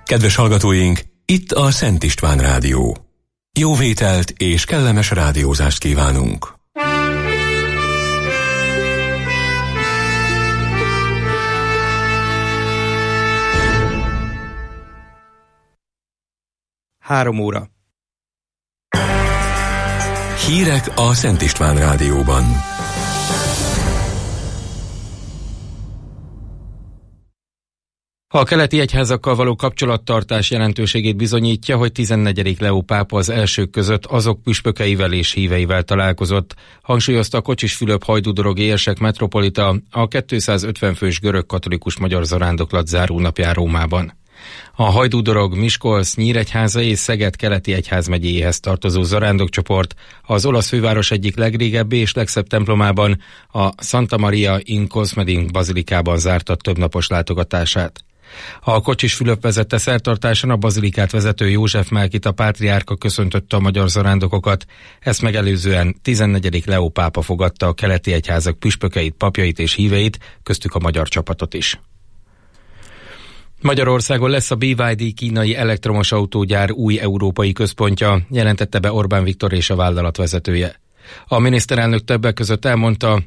Kedves hallgatóink, itt a Szent István Rádió. Jó vételt és kellemes rádiózást kívánunk! Három óra. Hírek a Szent István Rádióban. A keleti egyházakkal való kapcsolattartás jelentőségét bizonyítja, hogy 14. Leó pápa az elsők között azok püspökeivel és híveivel találkozott, hangsúlyozta Kocsis Fülöp hajdúdorogi érsek metropolita a 250 fős görög katolikus magyar zarándoklat zárónapján Rómában. A hajdúdorog, Miskolc, Nyíregyháza és Szeged keleti egyházmegyéjéhez tartozó zarándokcsoport az olasz főváros egyik legrégebbi és legszebb templomában, a Santa Maria in Cosmedin bazilikában zárta többnapos látogatását. A Kocsis Fülöp vezette szertartáson a bazilikát vezető József Melkita pátriárka köszöntötte a magyar zarándokokat, ezt megelőzően 14. Leó pápa fogadta a keleti egyházak püspökeit, papjait és híveit, köztük a magyar csapatot is. Magyarországon lesz a BYD kínai elektromos autógyár új európai központja, jelentette be Orbán Viktor és a vállalat vezetője. A miniszterelnök többek között elmondta,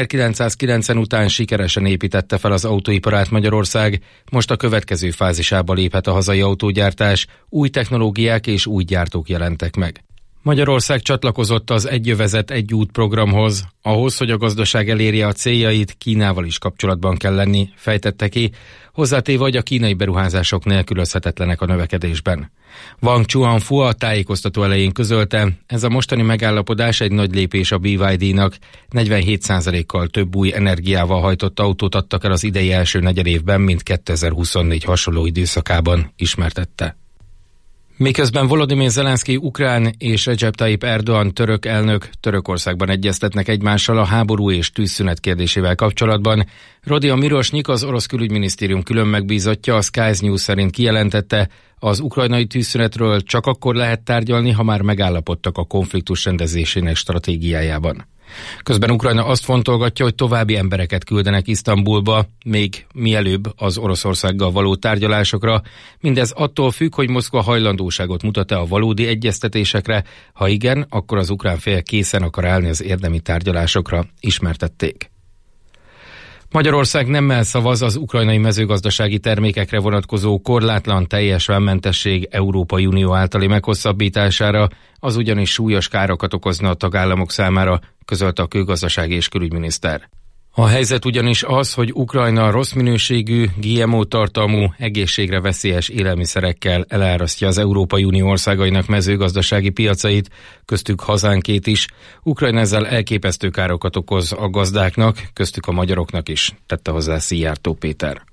1990 után sikeresen építette fel az autóiparát Magyarország, most a következő fázisába léphet a hazai autógyártás, új technológiák és új gyártók jelentek meg. Magyarország csatlakozott az Egy övezet, egy út programhoz. Ahhoz, hogy a gazdaság elérje a céljait, Kínával is kapcsolatban kell lenni, fejtette ki, hozzátéve, hogy a kínai beruházások nélkülözhetetlenek a növekedésben. Wang Chuanfu a tájékoztató elején közölte, ez a mostani megállapodás egy nagy lépés a BYD-nak, 47%-kal több új energiával hajtott autót adtak el az idei első negyedévben, mint 2024 hasonló időszakában, ismertette. Miközben Volodymyr Zelenszky ukrán és Recep Tayyip Erdoğan török elnök Törökországban egyeztetnek egymással a háború és tűzszünet kérdésével kapcsolatban, Rodion Mirosnyik, az orosz külügyminisztérium külön megbízottja, a Sky News szerint kijelentette, az ukrajnai tűzszünetről csak akkor lehet tárgyalni, ha már megállapodtak a konfliktus rendezésének stratégiájában. Közben Ukrajna azt fontolgatja, hogy további embereket küldenek Isztambulba, még mielőbb az Oroszországgal való tárgyalásokra. Mindez attól függ, hogy Moszkva hajlandóságot mutat-e a valódi egyeztetésekre, ha igen, akkor az ukrán fél készen akar állni az érdemi tárgyalásokra, ismertették. Magyarország nemmel szavaz az ukrajnai mezőgazdasági termékekre vonatkozó korlátlan teljes vámmentesség Európai Unió általi meghosszabbítására, az ugyanis súlyos károkat okozna a tagállamok számára, közölte a külgazdasági és külügyminiszter. A helyzet ugyanis az, hogy Ukrajna rossz minőségű, GMO tartalmú, egészségre veszélyes élelmiszerekkel elárasztja az Európai Unió országainak mezőgazdasági piacait, köztük hazánkét is. Ukrajna ezzel elképesztő károkat okoz a gazdáknak, köztük a magyaroknak is, tette hozzá Szijjártó Péter.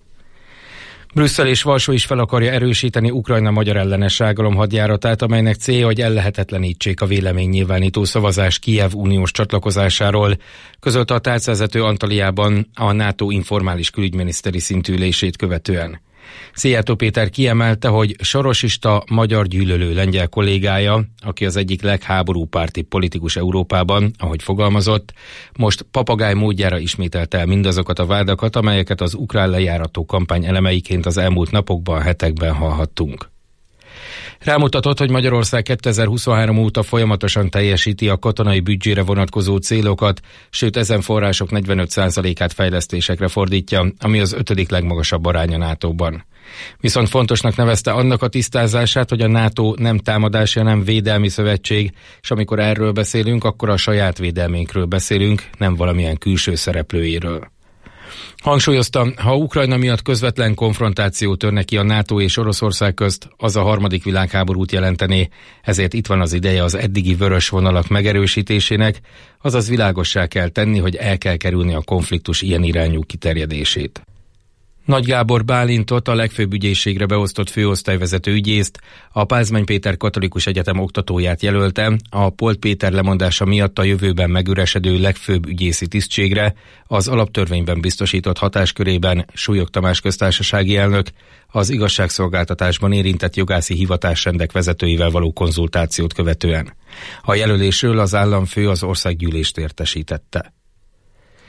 Brüsszel és Varsó is fel akarja erősíteni Ukrajna magyar ellenes rágalomhadjáratát, amelynek célja, hogy ellehetetlenítsék a véleménynyilvánító szavazás Kijev uniós csatlakozásáról, közölte a tárcvezető Antaliában a NATO informális külügyminiszteri szintű ülését követően. Szijjártó Péter kiemelte, hogy sorosista magyar gyűlölő lengyel kollégája, aki az egyik legháborúpárti politikus Európában, ahogy fogalmazott, most papagáj módjára ismételte el mindazokat a vádakat, amelyeket az ukrán lejárató kampány elemeiként az elmúlt napokban, hetekben hallhattunk. Rámutatott, hogy Magyarország 2023 óta folyamatosan teljesíti a katonai büdzsére vonatkozó célokat, sőt ezen források 45%-át fejlesztésekre fordítja, ami az 5. legmagasabb arány a NATO-ban. Viszont fontosnak nevezte annak a tisztázását, hogy a NATO nem támadási, hanem védelmi szövetség, és amikor erről beszélünk, akkor a saját védelménkről beszélünk, nem valamilyen külső szereplőjéről. Hangsúlyozta, ha Ukrajna miatt közvetlen konfrontáció törne ki a NATO és Oroszország közt, az a harmadik világháborút jelentené, ezért itt van az ideje az eddigi vörös vonalak megerősítésének, azaz világossá kell tenni, hogy el kell kerülni a konfliktus ilyen irányú kiterjedését. Nagy Gábor Bálintot, a legfőbb ügyészségre beosztott főosztályvezető ügyészt, a Pázmány Péter Katolikus Egyetem oktatóját jelölte, a Polt Péter lemondása miatt a jövőben megüresedő legfőbb ügyészi tisztségre, az alaptörvényben biztosított hatáskörében Súlyog Tamás köztársasági elnök az igazságszolgáltatásban érintett jogászi hivatásrendek vezetőivel való konzultációt követően. A jelölésről az államfő az országgyűlést értesítette.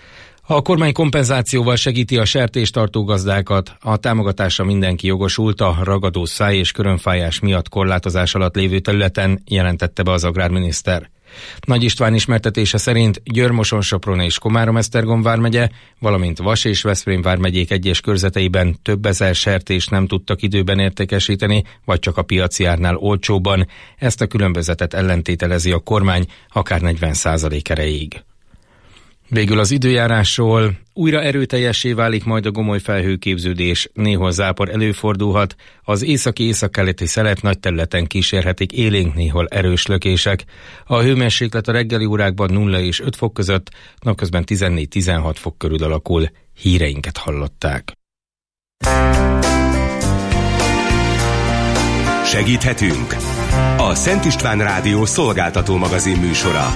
A kormány kompenzációval segíti a sertéstartó gazdákat. A támogatásra mindenki jogosult a ragadó száj és körömfájás miatt korlátozás alatt lévő területen, jelentette be az agrárminiszter. Nagy István ismertetése szerint Győr, Moson, Sopron és Komárom-Esztergom vármegye, valamint Vas és Veszprém vármegyék egyes körzeteiben több ezer sertést nem tudtak időben értékesíteni, vagy csak a piaci árnál olcsóban. Ezt a különbözetet ellentételezi a kormány akár 40% erejéig. Végül az időjárásról. Újra erőteljessé válik majd a gomoly felhőképződés, néhol zápor előfordulhat, az északi-északkeleti szelet nagy területen kísérhetik élénk, néhol erős lökések. A hőmérséklet a reggeli órákban 0 és 5 fok között, napközben 14-16 fok körül alakul. Híreinket hallották. Segíthetünk! A Szent István Rádió szolgáltató magazin műsora.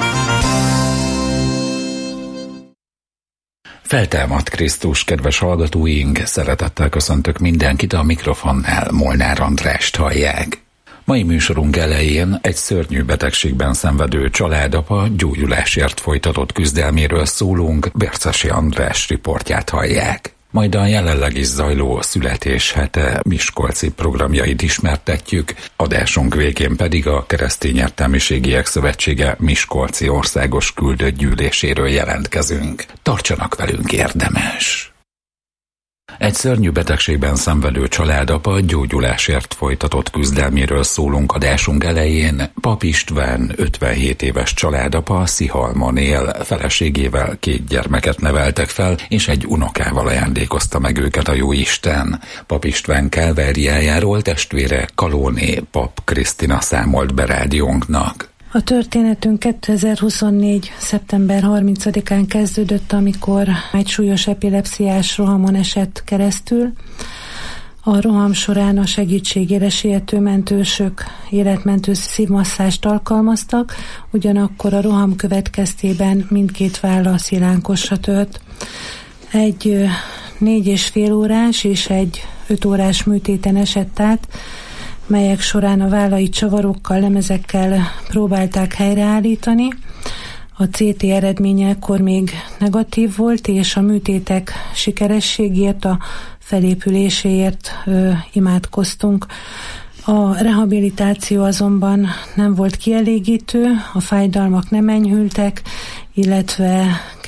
Feltámadt Krisztus, kedves hallgatóink, szeretettel köszöntök mindenkit, a mikrofonnál Molnár Andrást hallják. Mai műsorunk elején egy szörnyű betegségben szenvedő családapa gyógyulásért folytatott küzdelméről szólunk, Bércesi András riportját hallják. Majd a jelenleg is zajló születéshete miskolci programjait ismertetjük, adásunk végén pedig a Keresztény Értelmiségiek Szövetsége miskolci országos küldött gyűléséről jelentkezünk. Tartsanak velünk, érdemes! Egy szörnyű betegségben szenvedő családapa gyógyulásért folytatott küzdelméről szólunk adásunk elején. Pap István, 57 éves családapa, Szihalmon él, feleségével 2 gyermeket neveltek fel, és egy unokával ajándékozta meg őket a Jóisten. Pap István kálváriájáról testvére Kalóné Pap Krisztina számolt be rádiónknak. A történetünk 2024. szeptember 30-án kezdődött, amikor egy súlyos epilepsziás rohamon esett keresztül. A roham során a segítségére siető mentősök életmentő szívmasszást alkalmaztak, ugyanakkor a roham következtében mindkét válla szilánkosra tört. Egy 4,5 órás és egy 5 órás műtéten esett át, melyek során a vállai csavarokkal, lemezekkel próbálták helyreállítani. A CT eredménye ekkor még negatív volt, és a műtétek sikerességért, a felépüléséért imádkoztunk. A rehabilitáció azonban nem volt kielégítő, a fájdalmak nem enyhültek, illetve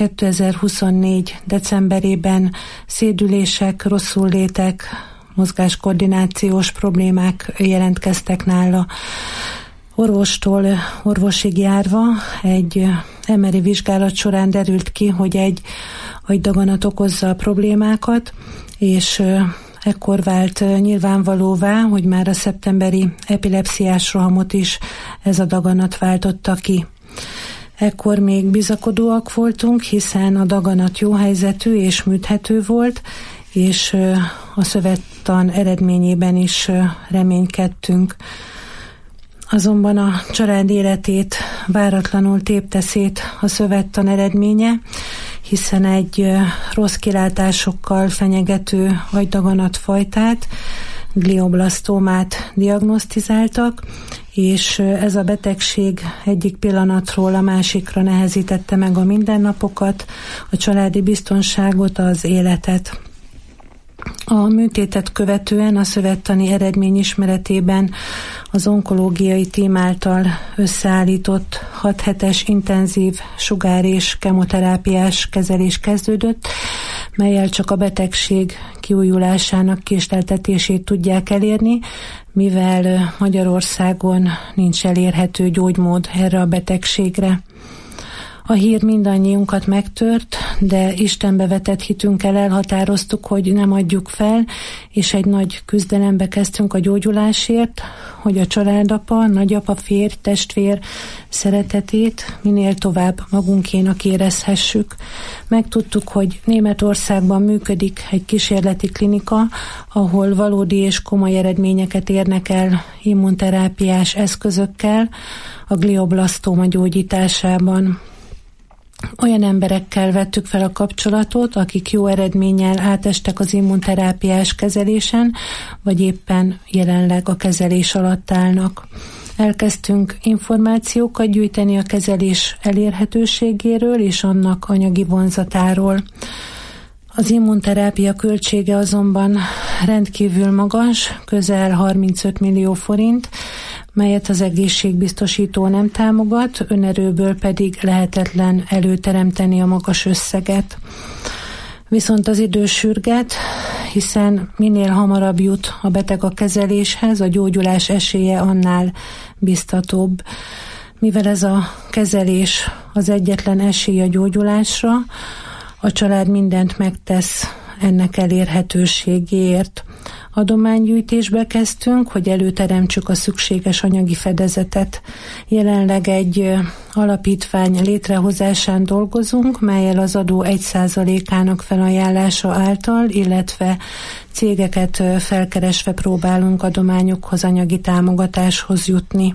2024. decemberében szédülések, rosszullétek, mozgáskoordinációs problémák jelentkeztek nála. Orvostól orvosig járva egy MRI vizsgálat során derült ki, hogy egy agydaganat okozza a problémákat, és ekkor vált nyilvánvalóvá, hogy már a szeptemberi epilepsziás rohamot is ez a daganat váltotta ki. Ekkor még bizakodóak voltunk, hiszen a daganat jó helyzetű és műthető volt, és a szövettan eredményében is reménykedtünk. Azonban a család életét váratlanul tépte szét a szövettan eredménye, hiszen egy rossz kilátásokkal fenyegető agydaganat fajtát, glioblasztómát diagnosztizáltak, és ez a betegség egyik pillanatról a másikra nehezítette meg a mindennapokat, a családi biztonságot, az életet. A műtétet követően a szövettani eredmény ismeretében az onkológiai tím által összeállított 6 hetes intenzív sugár- és kemoterápiás kezelés kezdődött, mellyel csak a betegség kiújulásának késleltetését tudják elérni, mivel Magyarországon nincs elérhető gyógymód erre a betegségre. A hír mindannyiunkat megtört, de Istenbe vetett hitünkkel elhatároztuk, hogy nem adjuk fel, és egy nagy küzdelembe kezdtünk a gyógyulásért, hogy a családapa, nagyapa, férj, testvér szeretetét minél tovább magunkénak érezhessük. Megtudtuk, hogy Németországban működik egy kísérleti klinika, ahol valódi és komoly eredményeket érnek el immunterápiás eszközökkel a glioblasztóma gyógyításában. Olyan emberekkel vettük fel a kapcsolatot, akik jó eredménnyel átestek az immunterápiás kezelésen, vagy éppen jelenleg a kezelés alatt állnak. Elkezdtünk információkat gyűjteni a kezelés elérhetőségéről és annak anyagi vonzatáról. Az immunterápia költsége azonban rendkívül magas, közel 35 millió forint, melyet az egészségbiztosító nem támogat, önerőből pedig lehetetlen előteremteni a magas összeget. Viszont az idő sürget, hiszen minél hamarabb jut a beteg a kezeléshez, a gyógyulás esélye annál biztatóbb. Mivel ez a kezelés az egyetlen esély a gyógyulásra, a család mindent megtesz ennek elérhetőségéért. Adománygyűjtésbe kezdtünk, hogy előteremtsük a szükséges anyagi fedezetet. Jelenleg egy alapítvány létrehozásán dolgozunk, mellyel az adó 1%-ának felajánlása által, illetve cégeket felkeresve próbálunk adományokhoz, anyagi támogatáshoz jutni.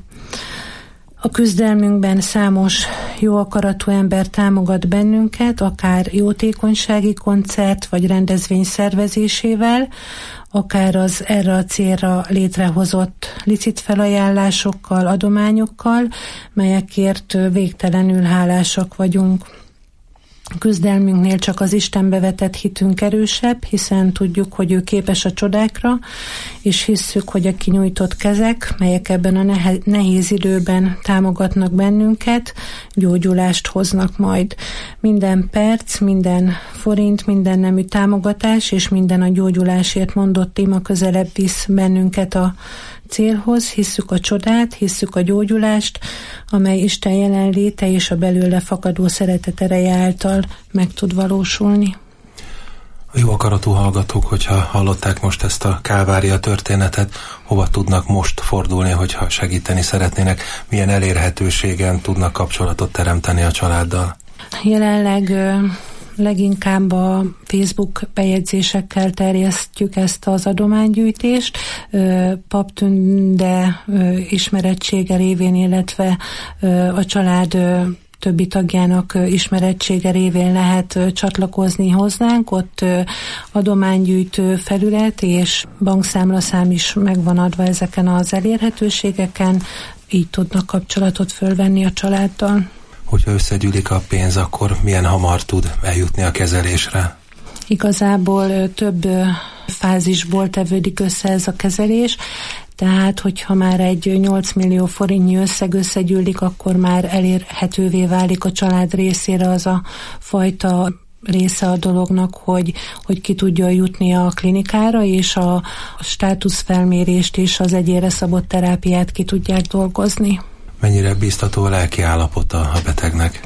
A küzdelmünkben számos jó akaratú ember támogat bennünket, akár jótékonysági koncert vagy rendezvény szervezésével, akár az erre a célra létrehozott licitfelajánlásokkal, adományokkal, melyekért végtelenül hálásak vagyunk. Küzdelmünknél csak az Istenbe vetett hitünk erősebb, hiszen tudjuk, hogy ő képes a csodákra, és hisszük, hogy a kinyújtott kezek, melyek ebben a nehéz időben támogatnak bennünket, gyógyulást hoznak majd. Minden perc, minden forint, minden nemű támogatás, és minden a gyógyulásért mondott ima közelebb visz bennünket a célhoz, hisszük a csodát, hisszük a gyógyulást, amely Isten jelenléte és a belőle fakadó szeretet ereje által meg tud valósulni. A jó akaratú hallgatók, hogyha hallották most ezt a Kálvária történetet, hova tudnak most fordulni, hogyha segíteni szeretnének, milyen elérhetőségen tudnak kapcsolatot teremteni a családdal? Jelenleg leginkább a Facebook bejegyzésekkel terjesztjük ezt az adománygyűjtést, Pap Tünde ismerettsége révén, illetve a család többi tagjának ismerettsége révén lehet csatlakozni hozzánk. Ott adománygyűjtő felület és bankszámlaszám is megvan adva ezeken az elérhetőségeken, így tudnak kapcsolatot fölvenni a családdal. Hogyha összegyűlik a pénz, akkor milyen hamar tud eljutni a kezelésre? Igazából több fázisból tevődik össze ez a kezelés, tehát hogyha már egy 8 millió forintnyi összeg összegyűlik, akkor már elérhetővé válik a család részére az a fajta része a dolognak, hogy ki tudja jutni a klinikára, és a státuszfelmérést és az egyénre szabott terápiát ki tudják dolgozni. Mennyire biztató a lelki állapota a betegnek?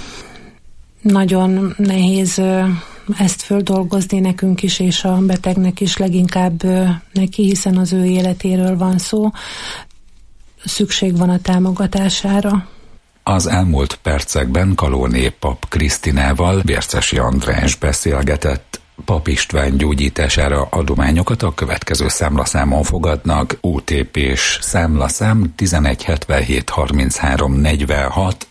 Nagyon nehéz ezt földolgozni nekünk is, és a betegnek is, leginkább neki, hiszen az ő életéről van szó. Szükség van a támogatására. Az elmúlt percekben Kalóné Pap Krisztinával Vércesi András beszélgetett. Pap István gyógyítására adományokat a következő számlaszámon fogadnak: OTP-s számlaszám 1177 33 46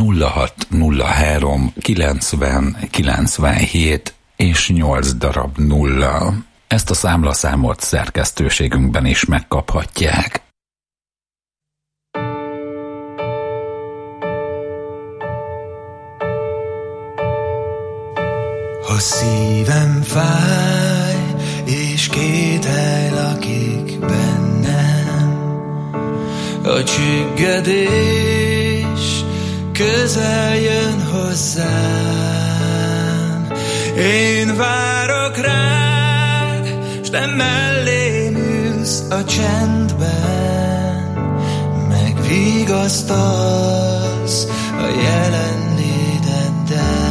0603 90 97 és 8 darab 0. Ezt a számlaszámot szerkesztőségünkben is megkaphatják. Ha szívem fáj, és kételj lakik bennem, a csüggedés közel jön hozzám. Én várok rád, s te mellém ülsz a csendben, megvigasztalsz a jelenléteddel.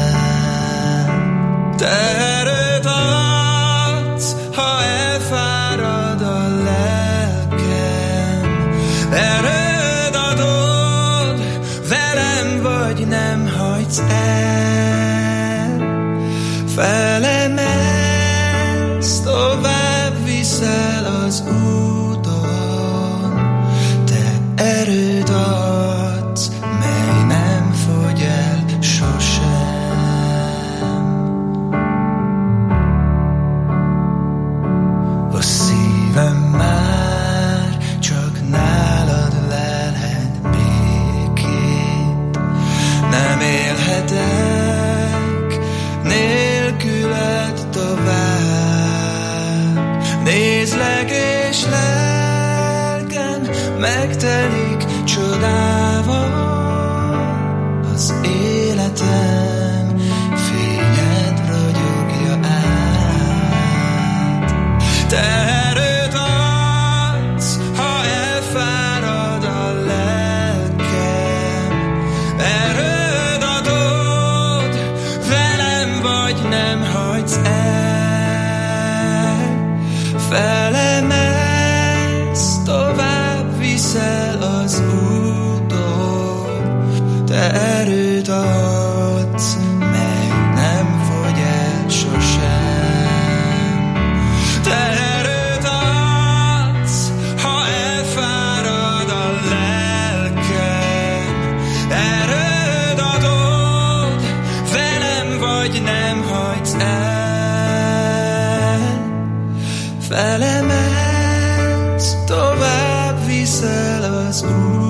Te erőt adsz, ha elfárad a lelkem. Erőd adod, velem vagy nem hagysz el. Felemelsz, tovább viszel az úton. Te erőd adsz, mely nem fogy el sosem. A szívem már csak nálad ízleg és lelkem megtelik csodával. Az életem fényed ragyogja át. Te erőt adsz, ha elfárad a lelkem. Erőd adod, velem vagy nem hagysz el. Felemelsz, tovább viszel az úton. Te erőt adsz, mely nem fogy el sosem. Te erőt adsz, ha elfárad a lelkem. Erőd adod, velem vagy nem hagysz el. Felemelsz, tovább viszel az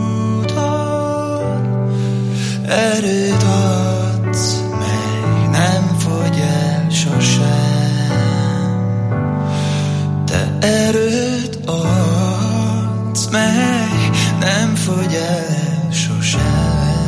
úton. Erőt adsz, mely nem fogy el sosem. Te erőt adsz, mely nem fogy el sosem.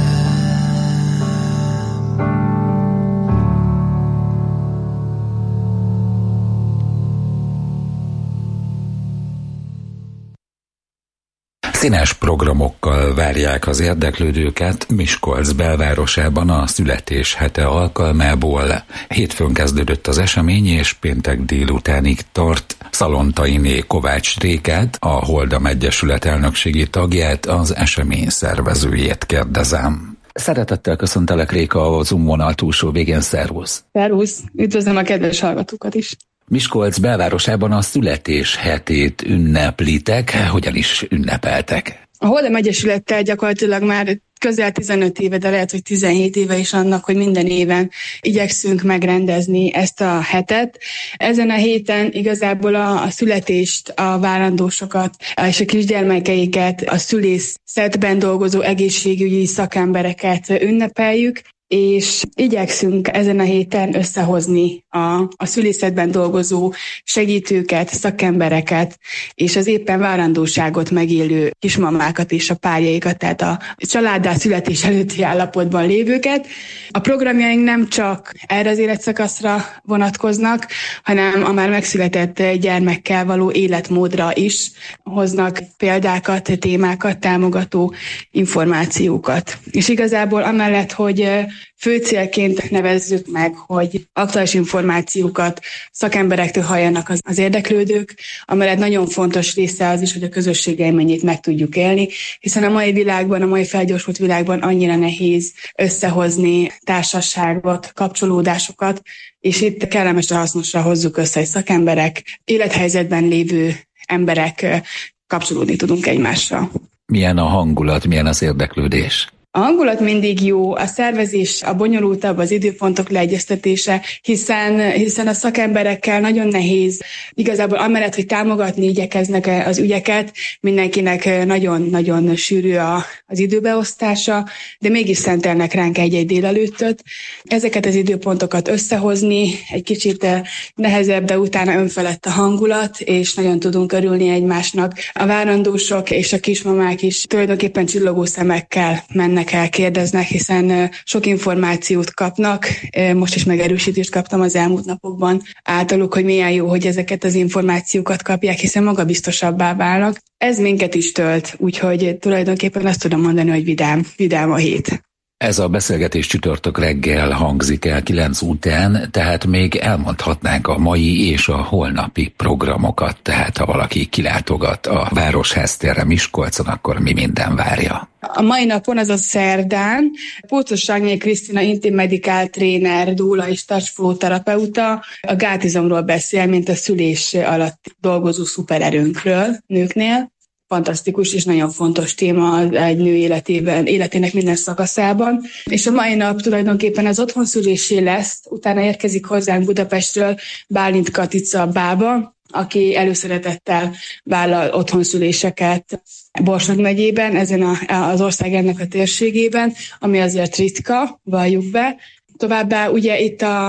Színes programokkal várják az érdeklődőket Miskolc belvárosában a születéshete alkalmából. Hétfőn kezdődött az esemény, és péntek délutánig tart. Szalontainé Kovács Rékát, a Holdam Egyesület elnökségi tagját, az esemény szervezőjét kérdezem. Szeretettel köszöntelek, Réka, a Zoom vonal túlsó végén. Szervusz! Szervusz! Üdvözlöm a kedves hallgatókat is! Miskolc belvárosában a születéshetét ünneplitek. Hogyan is ünnepeltek? A Holdam Egyesülettel gyakorlatilag már közel 15 éve, de lehet, hogy 17 éve is annak, hogy minden éven igyekszünk megrendezni ezt a hetet. Ezen a héten igazából a születést, a várandósokat és a kisgyermekeiket, a szülészetben dolgozó egészségügyi szakembereket ünnepeljük, és igyekszünk ezen a héten összehozni a szülészetben dolgozó segítőket, szakembereket, és az éppen várandóságot megélő kismamákat és a párjaikat, tehát a családdá születés előtti állapotban lévőket. A programjaink nem csak erre az életszakaszra vonatkoznak, hanem a már megszületett gyermekkel való életmódra is hoznak példákat, témákat, támogató információkat. És igazából amellett, hogy fő célként nevezzük meg, hogy aktuális információkat szakemberektől halljanak az érdeklődők, amellett nagyon fontos része az is, hogy a közösség élményét meg tudjuk élni, hiszen a mai világban, a mai felgyorsult világban annyira nehéz összehozni társaságot, kapcsolódásokat, és itt kellemesre, hasznosra hozzuk össze, hogy szakemberek, élethelyzetben lévő emberek kapcsolódni tudunk egymássel. Milyen a hangulat, milyen az érdeklődés? A hangulat mindig jó, a szervezés, a bonyolultabb, az időpontok leegyeztetése, hiszen a szakemberekkel nagyon nehéz, igazából amellett, hogy támogatni igyekeznek az ügyeket, mindenkinek nagyon-nagyon sűrű az időbeosztása, de mégis szentelnek ránk egy-egy délelőttöt. Ezeket az időpontokat összehozni egy kicsit nehezebb, de utána önfelett a hangulat, és nagyon tudunk örülni egymásnak. A várandósok és a kismamák is tulajdonképpen csillogó szemekkel mennek el, kérdeznek, hiszen sok információt kapnak. Most is megerősítést kaptam az elmúlt napokban általuk, hogy milyen jó, hogy ezeket az információkat kapják, hiszen magabiztosabbá válnak. Ez minket is tölt, úgyhogy tulajdonképpen azt tudom mondani, hogy vidám a hét. Ez a beszélgetés csütörtök reggel hangzik el 9 után, tehát még elmondhatnánk a mai és a holnapi programokat, tehát ha valaki kilátogat a Városháztérre Miskolcon, akkor mi minden várja? A mai napon, azaz szerdán, Pócos Agné Krisztina intim medikál tréner, dúla és touchflow terapeuta a gátizomról beszél, mint a szülés alatt dolgozó szupererőnkről nőknél. Fantasztikus és nagyon fontos téma egy nő életének minden szakaszában. És a mai nap tulajdonképpen az otthonszülésé lesz, utána érkezik hozzánk Budapestről Bálint Katica bába, aki előszeretettel vállal otthonszüléseket Borsod megyében, ezen az ország ennek a térségében, ami azért ritka, valljuk be. Továbbá ugye itt a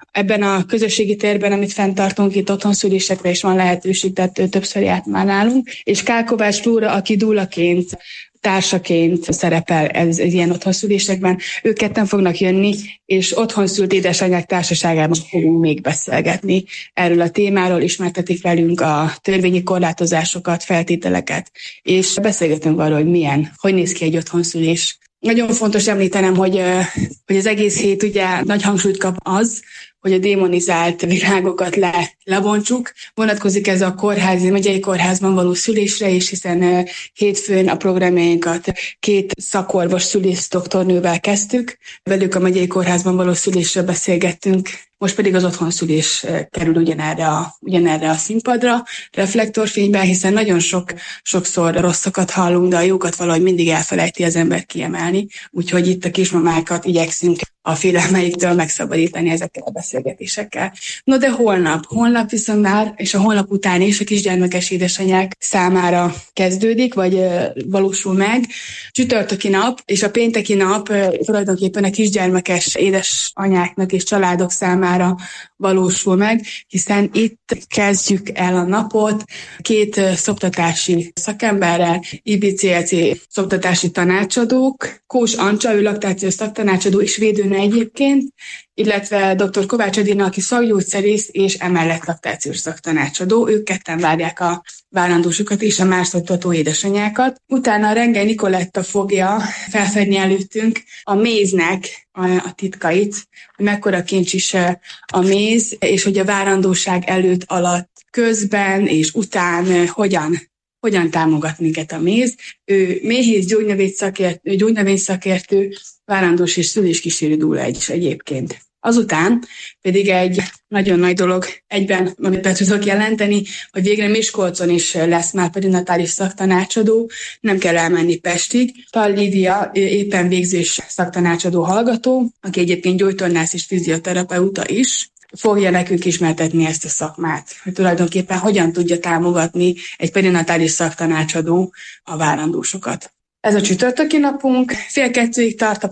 Ebben a közösségi térben, amit fenntartunk, itt otthonszülésekre is van lehetőség, tehát többször járt már nálunk. És K. Kovács Flóra, aki dúlaként, társaként szerepel ez ilyen otthonszülésekben. Ők ketten fognak jönni, és otthonszült édesanyák társaságában fogunk még beszélgetni erről a témáról, ismertetik velünk a törvényi korlátozásokat, feltételeket, és beszélgetünk arról, hogy néz ki egy otthonszülés. Nagyon fontos említenem, hogy az egész hét ugye nagy hangsúlyt kap az, hogy a démonizált világokat lebontsuk. Vonatkozik ez a megyei kórházban való szülésre is, hiszen hétfőn a programjainkat 2 szakorvos szülész doktornővel kezdtük. Velük a megyei kórházban való szülésről beszélgettünk. Most pedig az otthonszülés kerül ugyanerre a színpadra, reflektorfényben, hiszen nagyon sokszor rosszakat hallunk, de a jókat valahogy mindig elfelejti az ember kiemelni. Úgyhogy itt a kismamákat igyekszünk a félelmeiktől megszabadítani ezekkel a beszélgetésekkel. No de holnap viszont már, és a holnap után is a kisgyermekes édesanyák számára kezdődik, vagy valósul meg. Csütörtöki nap és a pénteki nap tulajdonképpen a kisgyermekes édesanyáknak és családok számára valósul meg, hiszen itt kezdjük el a napot 2 szoptatási szakemberrel, IBCLC szoptatási tanácsadók, Kós Ancsa, ő laktációs szaktanácsadó és védőnő egyébként, illetve dr. Kovács Edina, aki szakgyógyszerész és emellett laktációs szaktanácsadó. Ők ketten várják a várandósokat és a más szoptató édesanyákat. Utána Rengely Nikoletta fogja felfedni előttünk a méznek a titkait, hogy mekkora kincs is a méz, és hogy a várandóság előtt, alatt, közben és után hogyan támogat minket a méz. Ő méhész, gyógynövényszakértő, várandós és szüléskísérő dúla is egyébként. Azután pedig egy nagyon nagy dolog egyben, amit be tudok jelenteni, hogy végre Miskolcon is lesz már perinatális szaktanácsadó, nem kell elmenni Pestig. Tal Lídia éppen végzős szaktanácsadó hallgató, aki egyébként gyógytornász és fizioterapeuta is, fogja nekünk ismertetni ezt a szakmát, hogy tulajdonképpen hogyan tudja támogatni egy perinatális szaktanácsadó a várandósokat. Ez a csütörtöki napunk, 1:30 tart a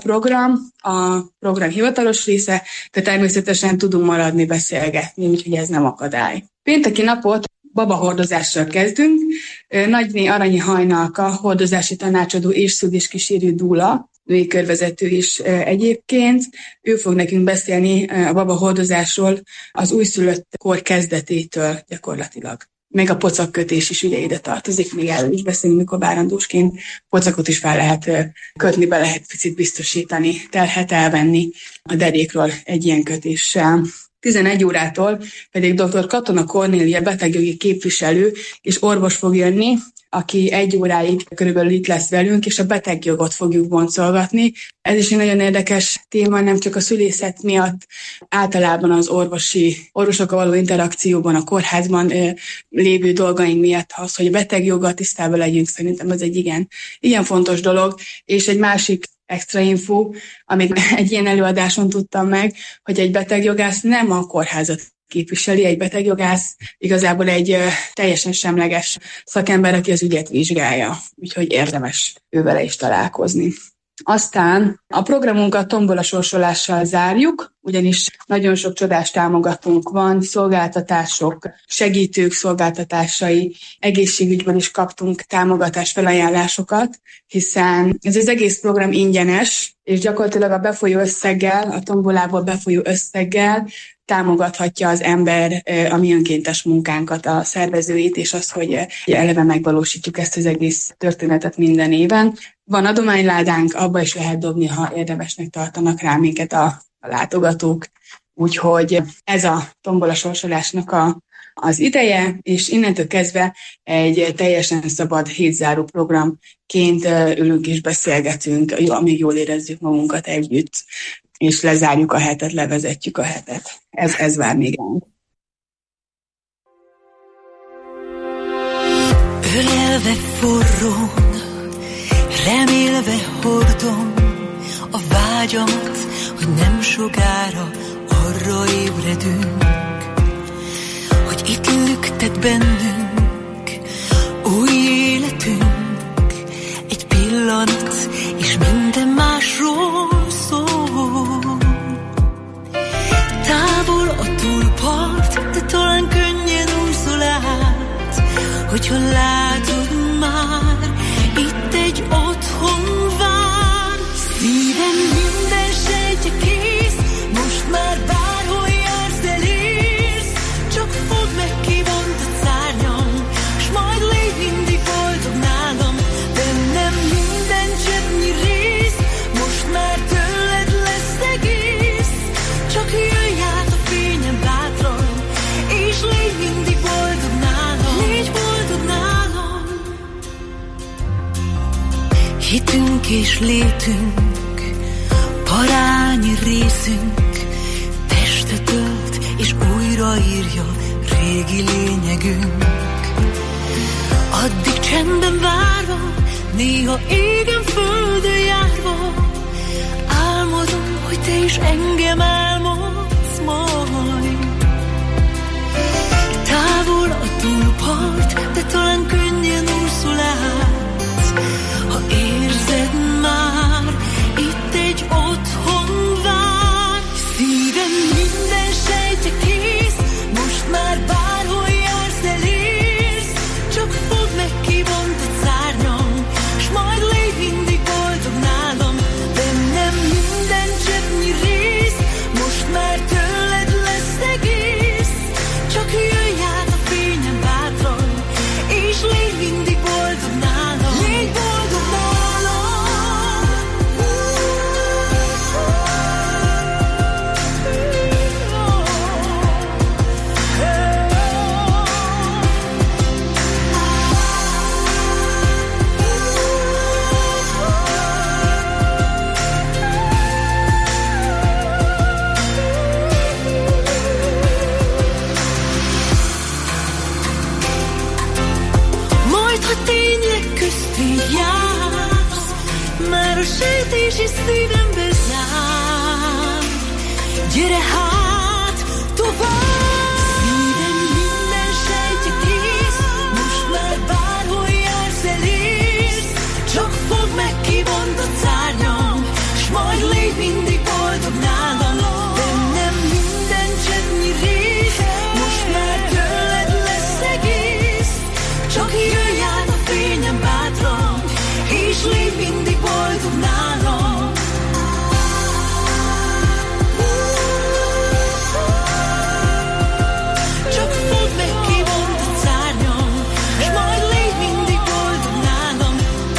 program hivatalos része, de természetesen tudunk maradni, beszélgetni, úgyhogy ez nem akadály. Pénteki napot babahordozással kezdünk. Nagyné Aranyi Hajnalka, hordozási tanácsadó és szüléskísérő dúla, női körvezető is egyébként. Ő fog nekünk beszélni a babahordozásról az újszülött kor kezdetétől gyakorlatilag. Meg a pocakkötés is ugye ide tartozik, még erről is beszélünk, mikor várandósként pocakot is fel lehet kötni, be lehet picit biztosítani, terhet elvenni a derékről egy ilyen kötéssel. 11 órától pedig dr. Katona Kornélia betegjogi képviselő és orvos fog jönni, aki 1 óráig körülbelül itt lesz velünk, és a betegjogot fogjuk boncolgatni. Ez is egy nagyon érdekes téma, nem csak a szülészet miatt, általában az orvosokkal való interakcióban, a kórházban lévő dolgaink miatt az, hogy a betegjoggal tisztában legyünk, szerintem ez egy igen fontos dolog. És egy másik extra info, amit egy ilyen előadáson tudtam meg, hogy egy betegjogász nem a kórházat képviseli, egy betegjogász igazából egy teljesen semleges szakember, aki az ügyet vizsgálja, úgyhogy érdemes ővele is találkozni. Aztán a programunkat tombolasorsolással zárjuk, ugyanis nagyon sok csodás támogatónk van, szolgáltatások, segítők szolgáltatásai, egészségügyből is kaptunk támogatás felajánlásokat, hiszen ez az egész program ingyenes, és gyakorlatilag a befolyó összeggel, a tombolából befolyó összeggel támogathatja az ember a mi önkéntes munkánkat, a szervezőit, és az, hogy eleve megvalósítjuk ezt az egész történetet minden éven. Van adományládánk, abba is lehet dobni, ha érdemesnek tartanak rá minket a látogatók. Úgyhogy ez a tombola sorsolásnak az ideje, és innentől kezdve egy teljesen szabad hétzáró programként ülünk és beszélgetünk, amíg jól érezzük magunkat együtt, és lezárjuk a hetet, levezetjük a hetet. Ez vár még ránk. Ölelve forrón, remélve hordom a vágyamat, hogy nem sokára arra ébredünk, hogy itt lüktet bennünk új életünk, egy pillanat, és minden másról szól. Távol hogyha látod már, itt egy otthon vár. Szívem minden sejtje kész, most már bárhol jársz, elérsz. Csak fogd meg, kivont a szárnyam, s majd légy mindig boldog nálam. Bennem minden cseppnyi rész, most már tőled lesz egész. Csak jöjj át a fényem bátran, és légy mindig boldog nálam. Légy boldog nálam. Hitünk és létünk, parányi részünk, testet ölt és újraírja régi lényegünk. Addig csendben várva, néha égen földön járva, álmodom, hogy te is engem álmodsz majd. Távol a túlpart, de talán könnyen úszol át, ha érzed már, itt egy otthon vár. Szívem minden sejtje kész, most már bárhol jársz, elérsz. Csak fogd meg, kivont a szárnyam, s majd légy mindig boldog nálam. Bennem minden cseppnyi rész, most már tőled lesz egész. Csak jöjj át a fényem bátran, és légy mindig boldog nálam. Légy boldog nálam. Majd, ha tényleg köztünk jársz, már a sejtés is szívembe zár. Gyere hát tovább! Szívem minden sejtje kész, most már bárhol jársz, elérsz. Csak fogd meg, kivont a szárnyam, s majd légy mindig boldog nálam. Bennem minden cseppnyi rész, most már tőled lesz egész. Csak jöjj át a fényem bátran, és légy mindig boldog nálam. Csak fogd meg, kivont a szárnyam, s majd légy mindig boldog nálam.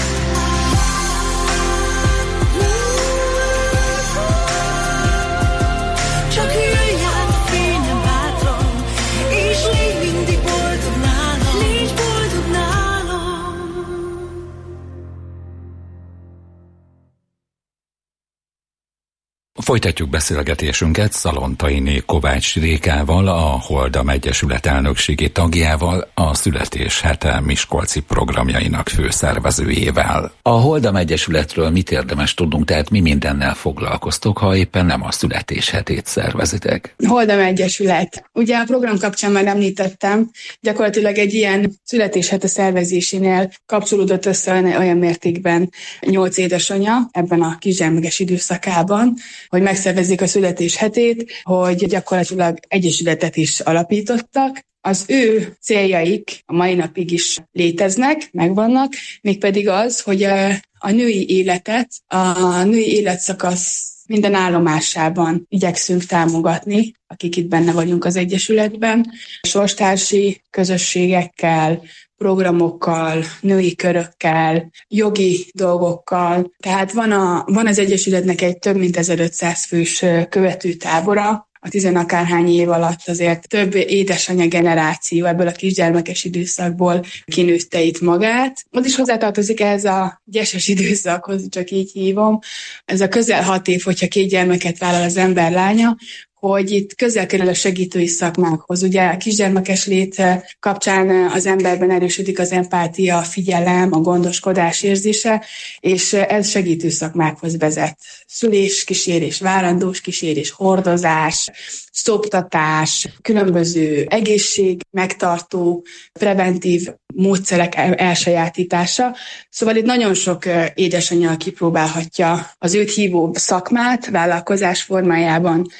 Csak jöjj át a fényem bátran, és légy mindig boldog nálam. Légy boldog nálam. Folytatjuk beszélgetésünket Szalontainé Kovács Rékával, a Holdam Egyesület elnökségi tagjával, a Születés Hete miskolci programjainak főszervezőjével. A Holdam Egyesületről mit érdemes tudnunk, tehát mi mindennel foglalkoztok, ha éppen nem a Születés Hetét szervezitek? Holdam Egyesület. Ugye a program kapcsán már említettem, gyakorlatilag egy ilyen Születés Hete szervezésénél kapcsolódott össze olyan mértékben 8 édesanyja ebben a kisgyermekes időszakában, hogy megszervezzék a Születés Hetét, hogy gyakorlatilag egyesületet is alapítottak. Az ő céljaik a mai napig is léteznek, megvannak, mégpedig az, hogy a női életet, a női életszakasz minden állomásában igyekszünk támogatni, akik itt benne vagyunk az Egyesületben, sorstársi közösségekkel, programokkal, női körökkel, jogi dolgokkal. Tehát van az Egyesületnek egy több mint 1500 fős követőtábora. A 10 akárhány év alatt azért több édesanyja generáció ebből a kisgyermekes időszakból kinőtte itt magát. Ott is hozzátartozik ehhez a gyeses időszakhoz, csak így hívom. Ez a közel 6 év, hogyha 2 gyermeket vállal az ember lánya, hogy itt közel kerül a segítői szakmákhoz. Ugye a kisgyermekes lét kapcsán az emberben erősödik az empátia, a figyelem, a gondoskodás érzése, és ez segítő szakmákhoz vezet. Szülés, kísérés, várandós kísérés, hordozás, szoptatás, különböző egészség, megtartó, preventív módszerek elsajátítása. Szóval itt nagyon sok édesanyja kipróbálhatja az őt hívó szakmát vállalkozás formájában, és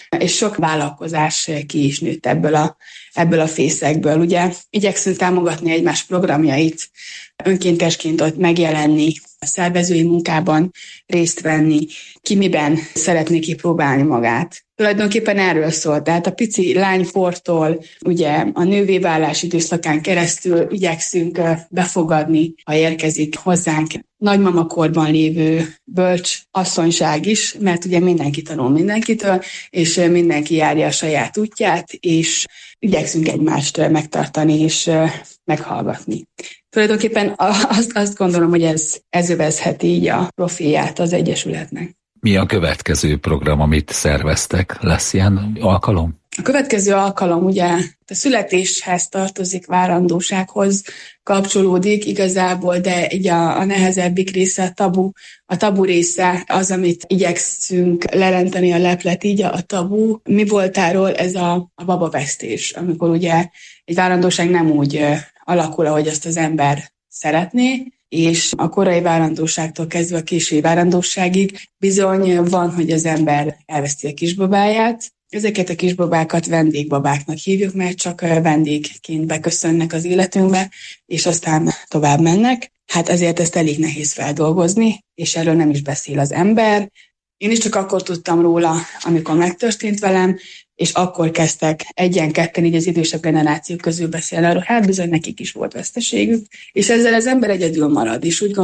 sok vállalkozás ki is nőtt ebből a fészekből. Ugye igyekszünk támogatni egymás programjait, önkéntesként ott megjelenni, a szervezői munkában részt venni, ki miben szeretné kipróbálni magát. Tulajdonképpen erről szól, tehát a pici lánykortól ugye a nővé válás időszakán keresztül igyekszünk befogadni, ha érkezik hozzánk nagymamakorban lévő bölcs asszonyság is, mert ugye mindenki tanul mindenkitől, és mindenki járja a saját útját, és igyekszünk egymást megtartani és meghallgatni. Tulajdonképpen azt gondolom, hogy ez övezheti így a profilját az Egyesületnek. Mi a következő program, amit szerveztek? Lesz ilyen alkalom? A következő alkalom ugye a születéshez tartozik, várandósághoz kapcsolódik igazából, de így a nehezebbik része a tabu része az, amit igyekszünk lerenteni a leplet, így a tabu. Mi voltáról ez a babavesztés, amikor ugye egy várandóság nem úgy alakul, ahogy azt az ember szeretné, és a korai várandóságtól kezdve a késői várandóságig bizony van, hogy az ember elveszti a kisbabáját. Ezeket a kisbabákat vendégbabáknak hívjuk, mert csak vendégként beköszönnek az életünkbe, és aztán tovább mennek. Hát ezért ezt elég nehéz feldolgozni, és erről nem is beszél az ember. Én is csak akkor tudtam róla, amikor megtörtént velem, és akkor kezdtek egyen-ketten így az idősebb generációk közül beszélni arról, hát bizony nekik is volt veszteségük, és ezzel az ember egyedül marad, és úgy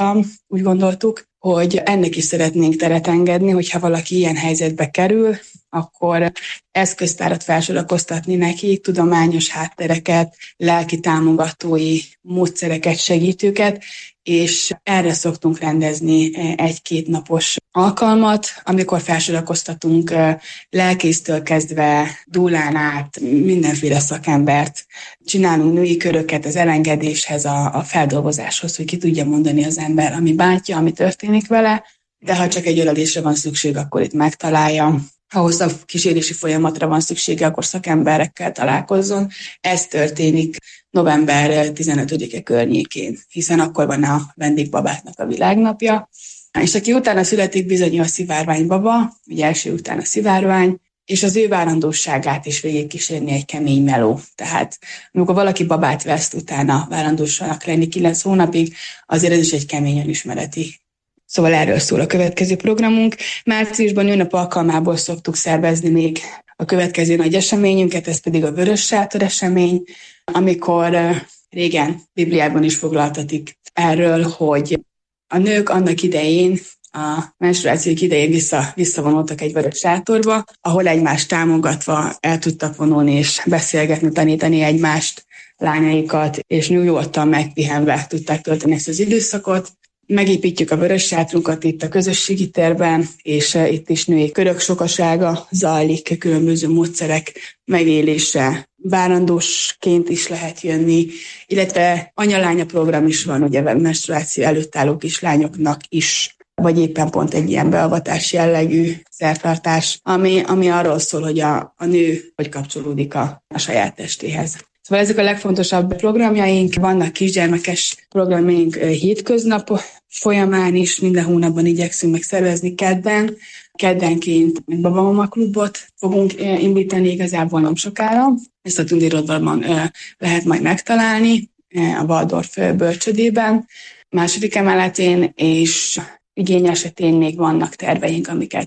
gondoltuk, hogy ennek is szeretnénk teret engedni, hogyha valaki ilyen helyzetbe kerül, akkor eszköztárat felsorakoztatni neki, tudományos háttereket, lelki támogatói módszereket, segítőket, és erre szoktunk rendezni 1-2 napos alkalmat, amikor felsorakoztatunk lelkésztől kezdve dúlán át mindenféle szakembert. Csinálunk női köröket az elengedéshez, a feldolgozáshoz, hogy ki tudja mondani az ember, ami bántja, ami történik vele, de ha csak egy ölelésre van szükség, akkor itt megtalálja. Ha hosszabb kísérési folyamatra van szüksége, akkor szakemberekkel találkozzon. Ez történik november 15-e környékén, hiszen akkor van a vendégbabáknak a világnapja. És aki utána születik, bizony a szivárványbaba, ugye első után a szivárvány, és az ő várandóságát is végigkísérni egy kemény meló. Tehát amikor valaki babát veszt, utána várandósnak lenni 9 hónapig, azért ez is egy kemény önismereti. Szóval erről szól a következő programunk. Márciusban nőnap alkalmából szoktuk szervezni még a következő nagy eseményünket, ez pedig a Vörös Sátor esemény, amikor régen Bibliában is foglaltatik erről, hogy a nők annak idején, a menstruációk idején visszavonultak egy vörös sátorba, ahol egymást támogatva el tudtak vonulni és beszélgetni, tanítani egymást, lányaikat, és nyugodtan megpihenve tudták tölteni ezt az időszakot. Megépítjük a vörös sátrunkat itt a közösségi térben, és itt is női körök sokasága zajlik, különböző módszerek megélése. Várandósként is lehet jönni, illetve anyalánya program is van, ugye menstruáció előtt álló kislányoknak is, vagy éppen pont egy ilyen beavatási jellegű szertartás, ami arról szól, hogy a nő hogy kapcsolódik a saját testéhez. Szóval ezek a legfontosabb programjaink, vannak kisgyermekes programjaink hétköznap folyamán is, minden hónapban igyekszünk megszervezni kedden. Keddenként egy babamama klubot fogunk indítani igazából nem sokára. Ezt a Tündérodban lehet majd megtalálni, a Waldorf bölcsödében, második emeletén, és igény esetén még vannak terveink,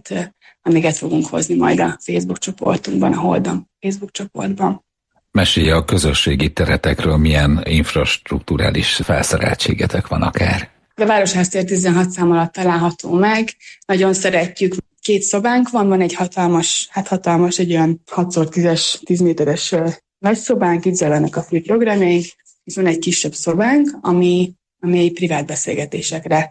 amiket fogunk hozni majd a Facebook csoportunkban, a Holdam Facebook csoportban. Mesélj a közösségi teretekről, milyen infrastrukturális felszereltségetek van akár. A Városháztér 16 szám alatt található meg. Nagyon szeretjük. 2 szobánk van egy hatalmas, egy olyan 6x10-es, 10 méteres nagy szobánk, itt zajlanak a fő programjaink, és van egy kisebb szobánk, ami privát beszélgetésekre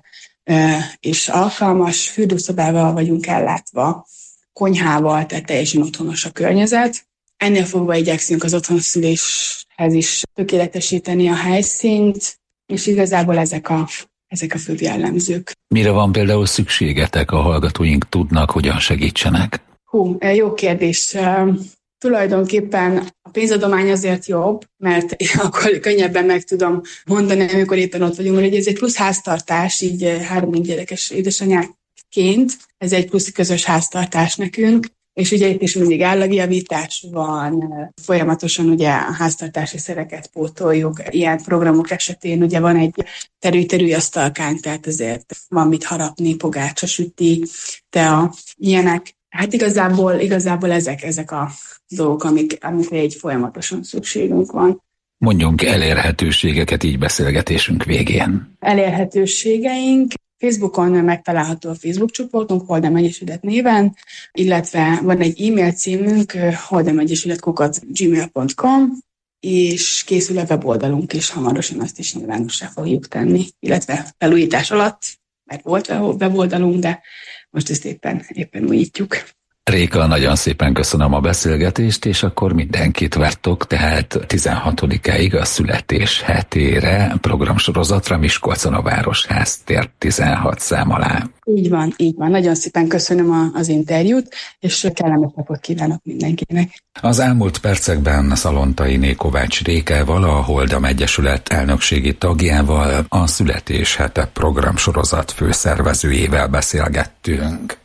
és alkalmas, fürdőszobával vagyunk ellátva, konyhával, tehát teljesen otthonos a környezet. Ennél fogva igyekszünk az otthonszüléshez is tökéletesíteni a helyszínt, és igazából ezek a fő jellemzők. Mire van például szükségetek, a hallgatóink tudnak, hogyan segítsenek? Jó kérdés. Tulajdonképpen a pénzadomány azért jobb, mert akkor könnyebben meg tudom mondani, amikor éppen ott vagyunk, hogy ez egy plusz háztartás, így 3 gyerekes édesanyáként, ez egy plusz közös háztartás nekünk, És ugye itt is mindig állagjavítás van, folyamatosan ugye a háztartási szereket pótoljuk. Ilyen programok esetén ugye van egy terű asztalkánk, tehát azért van mit harapni, pogácsa, süti, tea, ilyenek. Hát igazából ezek a dolgok, amikre egy folyamatosan szükségünk van. Mondjunk elérhetőségeket így beszélgetésünk végén. Elérhetőségeink. Facebookon megtalálható a Facebook csoportunk, Holdem Egyesület néven, illetve van egy e-mail címünk, holdemegyesület@gmail.com, és készül a weboldalunk is, hamarosan azt is nyilvánossá fogjuk tenni, illetve felújítás alatt, mert volt a weboldalunk, de most ezt éppen újítjuk. Réka, nagyon szépen köszönöm a beszélgetést, és akkor mindenkit vártok, tehát 16-áig a születés hetére programsorozatra Miskolcon a Városház tér 16 szám alá. Így van. Nagyon szépen köszönöm az interjút, és kellemes napot kívánok mindenkinek. Az elmúlt percekben Szalontainé Kovács Rékával, a Holdem Egyesület elnökségi tagjával, a születés hete programsorozat főszervezőjével beszélgettünk.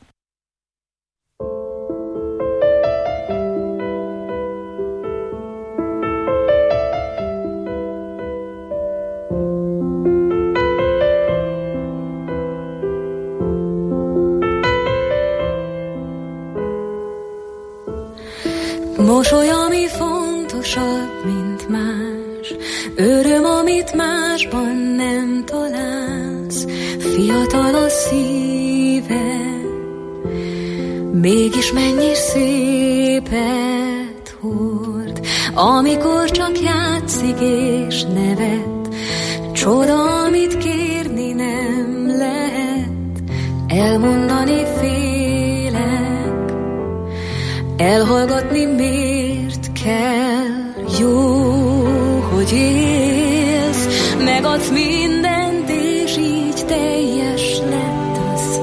Mosoly, ami fontosabb, mint más, öröm, amit másban nem találsz, fiatal a szíve, mégis mennyi szépet hord, amikor csak játszik és nevet, csoda, amit kérni nem lehet, elmondani félek, elhallgatni miért kell, jó, hogy élsz, megadsz mindent, és így teljes lett az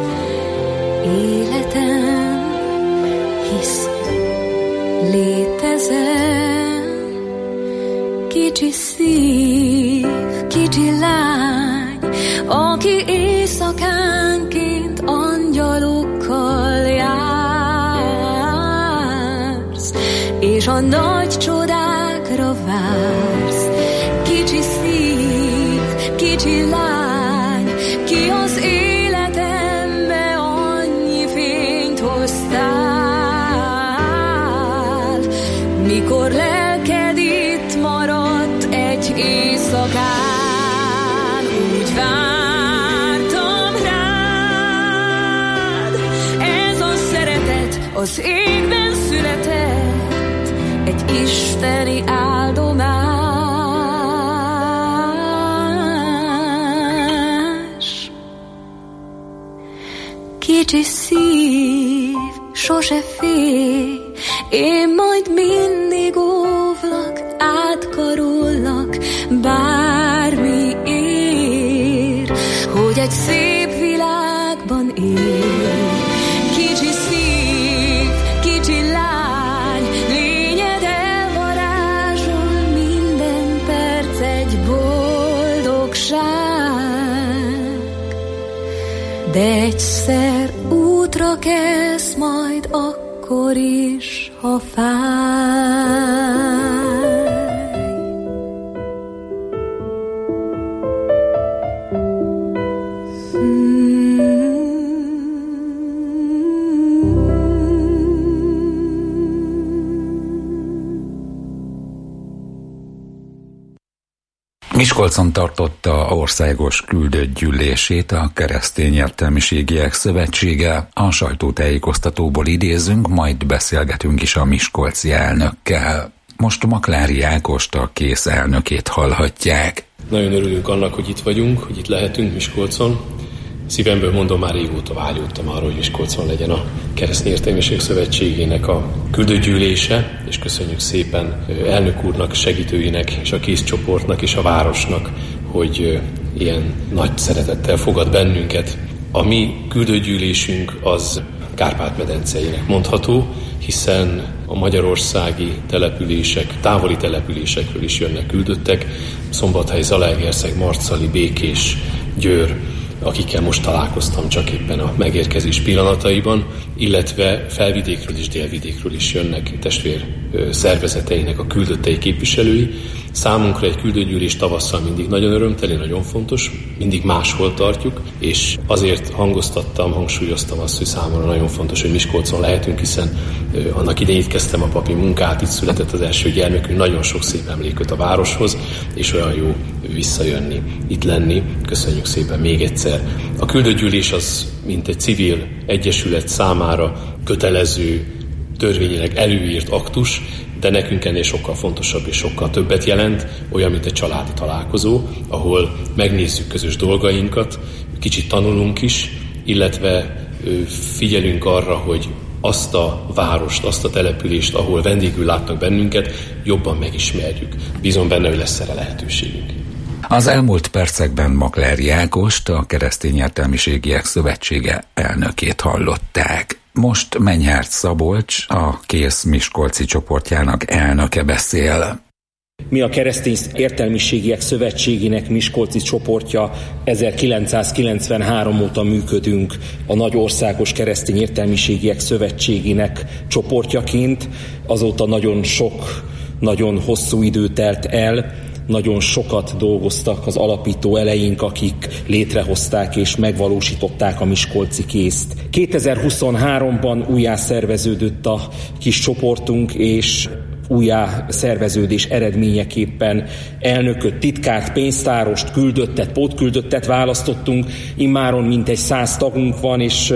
életem, hisz létezem, kicsi szív, kicsi lány, aki éjszakánként angyalokkal jár, és a nagy csodákra vársz. Kicsi szív, kicsi lány, ki az életembe annyi fényt hoztál, mikor lelked itt maradt egy éjszakán, úgy vártam rád, ez a szeretet az égben született, egy isteni áldomás. Kicsi szív, sose félj, én majd mindig óvlak, átkarollak, bármi ér, hogy egy szép világban él. Kicsi szív, kicsi lány, lényed elvarázsol, minden perc egy boldogság, de egyszer útra kezd majd akkor is, ha fáj. Miskolcon tartotta országos küldött gyűlését a Keresztény Értelmiségiek Szövetsége. A sajtótájékoztatóból idézünk, majd beszélgetünk is a miskolci elnökkel. Most Maklári Ágost, a KÉSZ elnökét hallhatják. Nagyon örülünk annak, hogy itt vagyunk, hogy itt lehetünk Miskolcon. Szívemből mondom, már régóta vágyódtam arra, hogy Miskolcon legyen a Keresztény Értelmiségek Szövetségének a küldőgyűlése, és köszönjük szépen elnök úrnak, segítőinek, és a KÉSZ csoportnak, és a városnak, hogy ilyen nagy szeretettel fogad bennünket. A mi küldőgyűlésünk az Kárpát-medenceinek mondható, hiszen a magyarországi települések, távoli településekről is jönnek küldöttek, Szombathely, Zalaegerszeg, Marcali, Békés, Győr, akikkel most találkoztam csak éppen a megérkezés pillanataiban, illetve felvidékről és délvidékről is jönnek testvér szervezeteinek a küldöttei képviselői. Számunkra egy küldőgyűlés tavasszal mindig nagyon örömteli, nagyon fontos, mindig máshol tartjuk, és azért hangsúlyoztam azt, hogy számomra nagyon fontos, hogy Miskolcon lehetünk, hiszen annak idején itt kezdtem a papi munkát, itt született az első gyermekünk, nagyon sok szép emléköt a városhoz, és olyan jó visszajönni, itt lenni. Köszönjük szépen még egyszer. A küldőgyűlés az, mint egy civil egyesület számára kötelező, törvényileg előírt aktus, de nekünk ennél sokkal fontosabb és sokkal többet jelent, olyan, mint egy családi találkozó, ahol megnézzük közös dolgainkat, kicsit tanulunk is, illetve figyelünk arra, hogy azt a várost, azt a települést, ahol vendégül látnak bennünket, jobban megismerjük. Bízom benne, hogy lesz erre lehetőségünk. Az elmúlt percekben Makler Ágost, a Keresztény Értelmiségiek Szövetsége elnökét hallották. Most Menyhárt Szabolcs, a KÉSZ Miskolci csoportjának elnöke beszél. Mi a Keresztény Értelmiségiek Szövetségének Miskolci csoportja 1993 óta működünk a Nagy Országos Keresztény Értelmiségiek Szövetségének csoportjaként. Azóta nagyon hosszú idő telt el, nagyon sokat dolgoztak az alapító eleink, akik létrehozták és megvalósították a miskolci készt. 2023-ban újjá szerveződött a kis csoportunk, és újjá szerveződés eredményeképpen elnököt, titkárt, pénztárost, küldöttet, pótküldöttet választottunk. Immáron mintegy 100 tagunk van, és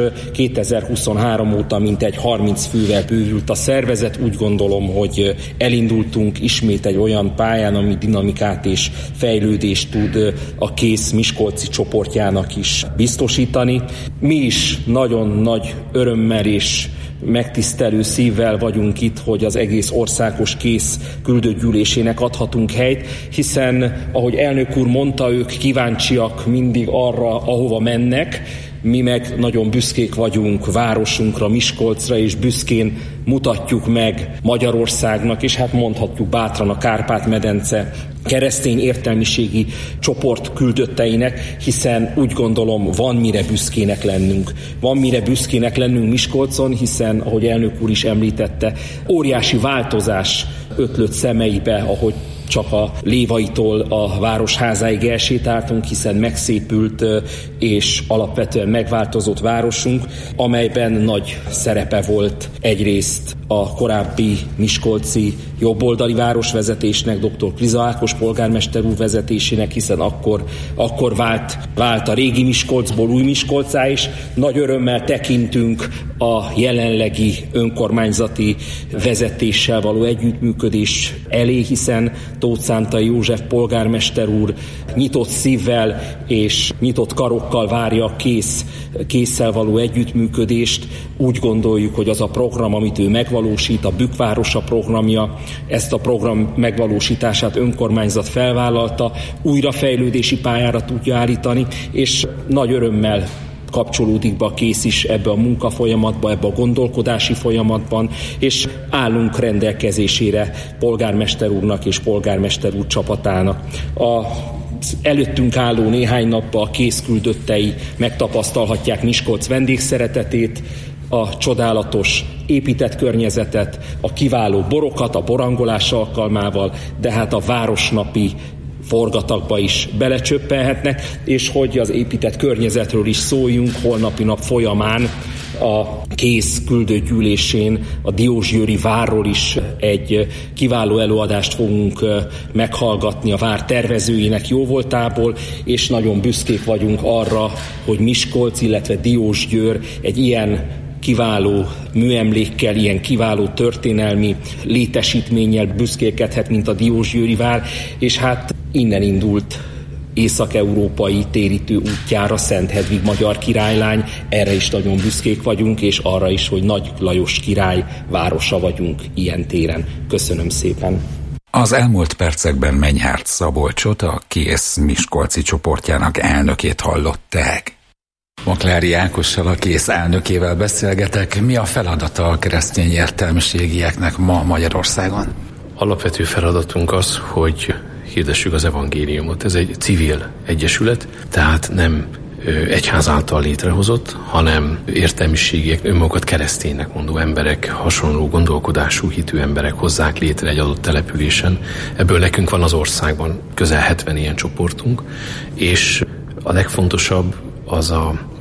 2023 óta mintegy 30 fővel bővült a szervezet. Úgy gondolom, hogy elindultunk ismét egy olyan pályán, ami dinamikát és fejlődést tud a KÉSZ Miskolci csoportjának is biztosítani. Mi is nagyon nagy örömmel és megtisztelő szívvel vagyunk itt, hogy az egész országos KÉSZ küldőgyűlésének adhatunk helyt, hiszen, ahogy elnök úr mondta, ők kíváncsiak mindig arra, ahova mennek, mi meg nagyon büszkék vagyunk városunkra, Miskolcra, és büszkén mutatjuk meg Magyarországnak, és hát mondhatjuk bátran a Kárpát-medence keresztény értelmiségi csoport küldötteinek, hiszen úgy gondolom, van mire büszkének lennünk. Van mire büszkének lennünk Miskolcon, hiszen, ahogy elnök úr is említette, óriási változás ötlött szemeibe, ahogy csak a Lévaitól a Városházáig elsétáltunk, hiszen megszépült és alapvetően megváltozott városunk, amelyben nagy szerepe volt egyrészt a korábbi miskolci jobboldali városvezetésnek, dr. Kriza Ákos polgármester úr vezetésének, hiszen akkor vált a régi Miskolcból új Miskolcá is. Nagy örömmel tekintünk a jelenlegi önkormányzati vezetéssel való együttműködés elé, hiszen Tóth Szántai József polgármester úr nyitott szívvel és nyitott karokkal várja a KÉSZ-szel való együttműködést. Úgy gondoljuk, hogy az a program, amit ő megvalósít, a Bükkvárosa programja, ezt a program megvalósítását önkormányzat felvállalta, újrafejlődési pályára tudja állítani, és nagy örömmel kapcsolódik be a KÉSZ is ebbe a munkafolyamatba, ebbe a gondolkodási folyamatban, és állunk rendelkezésére polgármester úrnak és polgármester úr csapatának. Előttünk álló néhány napban a KÉSZ küldöttei megtapasztalhatják Miskolc vendégszeretetét, a csodálatos épített környezetet, a kiváló borokat a borangolás alkalmával, de hát a városnapi forgatagba is belecsöppenhetnek, és hogy az épített környezetről is szóljunk, holnapi nap folyamán a KÉSZ küldőgyűlésén a Diósgyőri várról is egy kiváló előadást fogunk meghallgatni a vár tervezőinek jóvoltából, és nagyon büszkék vagyunk arra, hogy Miskolc, illetve Diósgyőr egy ilyen kiváló műemlékkel, ilyen kiváló történelmi létesítménnyel büszkélkedhet, mint a Diósgyőri vár, és hát innen indult észak-európai térítő útjára Szent Hedvig magyar királylány, erre is nagyon büszkék vagyunk, és arra is, hogy Nagy Lajos király városa vagyunk ilyen téren. Köszönöm szépen! Az elmúlt percekben Menyhárt Szabolcsot, a KÉSZ Miskolci csoportjának elnökét hallották. Makler Ágossal, a KÉSZ elnökével beszélgetek. Mi a feladata a keresztény értelmiségieknek ma Magyarországon? Alapvető feladatunk az, hogy hirdessük az evangéliumot. Ez egy civil egyesület, tehát nem egyház által létrehozott, hanem értelmiségiek, önmagukat kereszténynek mondó emberek, hasonló gondolkodású hitű emberek hozzák létre egy adott településen. Ebből nekünk van az országban közel 70 ilyen csoportunk, és a legfontosabb az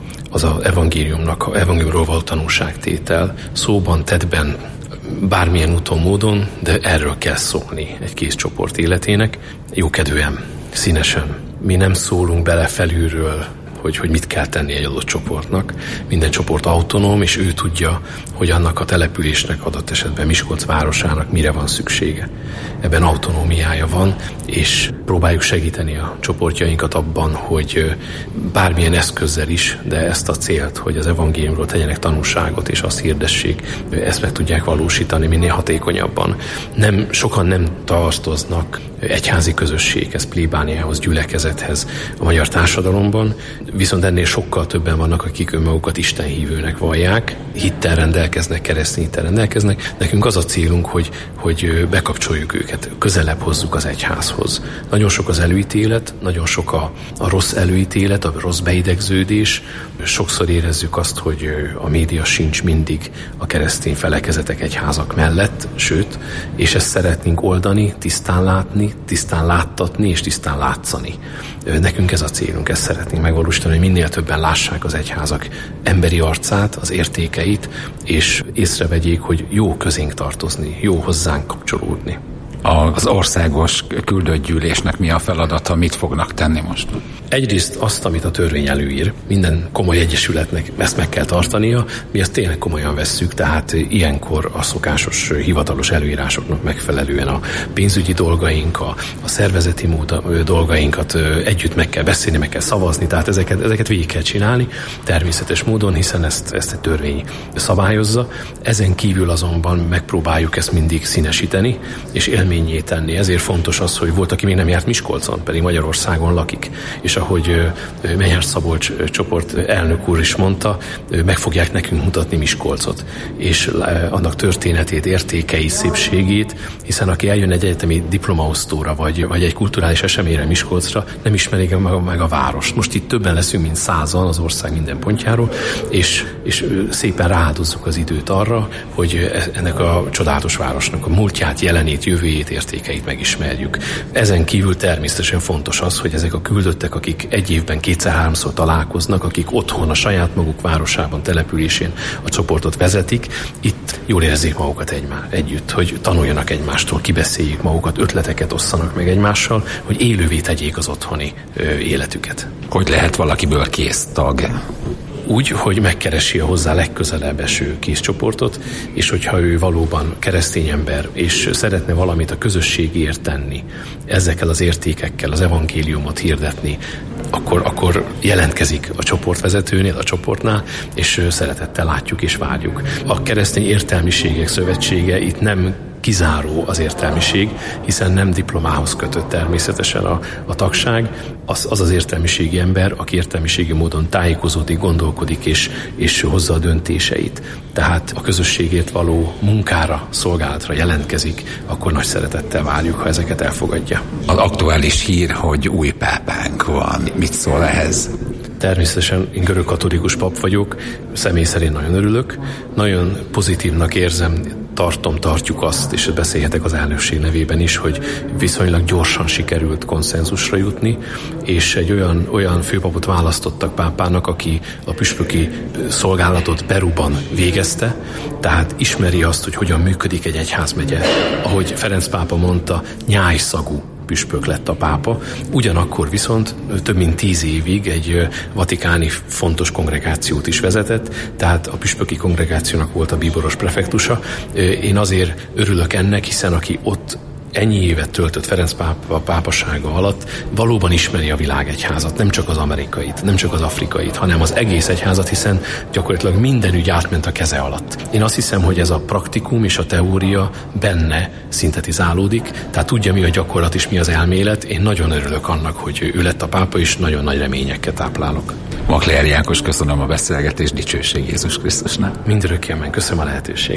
evangéliumról való tanúságtétel, szóban, tettben, bármilyen úton, módon, de erről kell szólni egy kész csoport életének, jókedvűen, színesen. Mi nem szólunk bele felülről, hogy mit kell tenni egy adott csoportnak. Minden csoport autonóm, és ő tudja, hogy annak a településnek, adott esetben Miskolc városának mire van szüksége. Ebben autonómiája van, és próbáljuk segíteni a csoportjainkat abban, hogy bármilyen eszközzel is, de ezt a célt, hogy az evangéliumról tegyenek tanúságot, és azt hirdessék, ezt meg tudják valósítani minél hatékonyabban. Sokan nem tartoznak egyházi közösséghez, plébániához, gyülekezethez a magyar társadalomban, viszont ennél sokkal többen vannak, akik önmagukat istenhívőnek vallják, hittel rendelkeznek, keresztény hittel rendelkeznek. Nekünk az a célunk, hogy bekapcsoljuk őket, közelebb hozzuk az egyházhoz. Nagyon sok az előítélet, nagyon sok a rossz előítélet, a rossz beidegződés. Sokszor érezzük azt, hogy a média sincs mindig a keresztény felekezetek, egyházak mellett, sőt, és ezt szeretnénk oldani, tisztán látni, tisztán láttatni és tisztán látszani. Nekünk ez a célunk, ezt szeretnénk megvalósítani, hogy minél többen lássák az egyházak emberi arcát, az értékeit, és észrevegyék, hogy jó közénk tartozni, jó hozzánk kapcsolódni. Az országos küldött gyűlésnek mi a feladata, mit fognak tenni most? Egyrészt azt, amit a törvény előír, minden komoly egyesületnek ezt meg kell tartania, mi ezt tényleg komolyan vesszük, tehát ilyenkor a szokásos hivatalos előírásoknak megfelelően a pénzügyi dolgaink, a szervezeti dolgainkat együtt meg kell beszélni, meg kell szavazni, tehát ezeket végig kell csinálni természetes módon, hiszen ezt egy törvény szabályozza. Ezen kívül azonban megpróbáljuk ezt mindig színesíteni, és élménnyé tenni. Ezért fontos az, hogy volt, aki még nem járt Miskolcon, pedig Magyarországon lakik. És ahogy Menyhárs Szabolcs csoport elnök úr is mondta, meg fogják nekünk mutatni Miskolcot, és annak történetét, értékeit, szépségét, hiszen aki eljön egy egyetemi diplomaosztóra, vagy egy kulturális eseményre Miskolcra, nem ismerik meg a várost. Most itt többen leszünk, mint 100-an az ország minden pontjáról, és szépen rááldozzuk az időt arra, hogy ennek a csodálatos városnak a múltját, jelenét, jövőjét, értékeit megismerjük. Ezen kívül természetesen fontos az, hogy ezek a küldöttek, akik egy évben 2-3-szor találkoznak, akik otthon a saját maguk városában, településén a csoportot vezetik, itt jól érezzék magukat együtt, hogy tanuljanak egymástól, kibeszéljék magukat, ötleteket osszanak meg egymással, hogy élővé tegyék az otthoni életüket. Hogy lehet valakiből kész tag? Úgy, hogy megkeresi a hozzá legközelebb eső készcsoportot, és hogyha ő valóban keresztény ember, és szeretne valamit a közösségért tenni, ezekkel az értékekkel az evangéliumot hirdetni, akkor jelentkezik a csoportvezetőnél, a csoportnál, és szeretettel látjuk és várjuk. A Keresztény Értelmiségek Szövetsége itt nem kizáró az értelmiség, hiszen nem diplomához kötött természetesen a tagság. Az értelmiségi ember, aki értelmiségi módon tájékozódik, gondolkodik és hozza a döntéseit. Tehát a közösségért való munkára, szolgálatra jelentkezik, akkor nagy szeretettel várjuk, ha ezeket elfogadja. Az aktuális hír, hogy új pápánk van. Mit szól ehhez? Természetesen én görögkatolikus pap vagyok, személy szerint nagyon örülök, nagyon pozitívnak érzem, tartjuk azt, és beszélhetek az elnökség nevében is, hogy viszonylag gyorsan sikerült konszenzusra jutni, és egy olyan főpapot választottak pápának, aki a püspöki szolgálatot Peruban végezte, tehát ismeri azt, hogy hogyan működik egy egyházmegye. Ahogy Ferenc pápa mondta, nyájszagú püspök lett a pápa. Ugyanakkor viszont több mint 10 évig egy vatikáni fontos kongregációt is vezetett, tehát a püspöki kongregációnak volt a bíboros prefektusa. Én azért örülök ennek, hiszen aki ott ennyi évet töltött Ferenc pápa pápasága alatt, valóban ismeri a világegyházat, nem csak az amerikait, nem csak az afrikait, hanem az egész egyházat, hiszen gyakorlatilag minden ügy átment a keze alatt. Én azt hiszem, hogy ez a praktikum és a teória benne szintetizálódik, tehát tudja, mi a gyakorlat és mi az elmélet. Én nagyon örülök annak, hogy ő lett a pápa, és nagyon nagy reményekkel táplálok. Makler Jákos, köszönöm a beszélgetést, dicsőség Jézus Krisztusnak. Mindörökké amen, köszönöm a lehetőséget.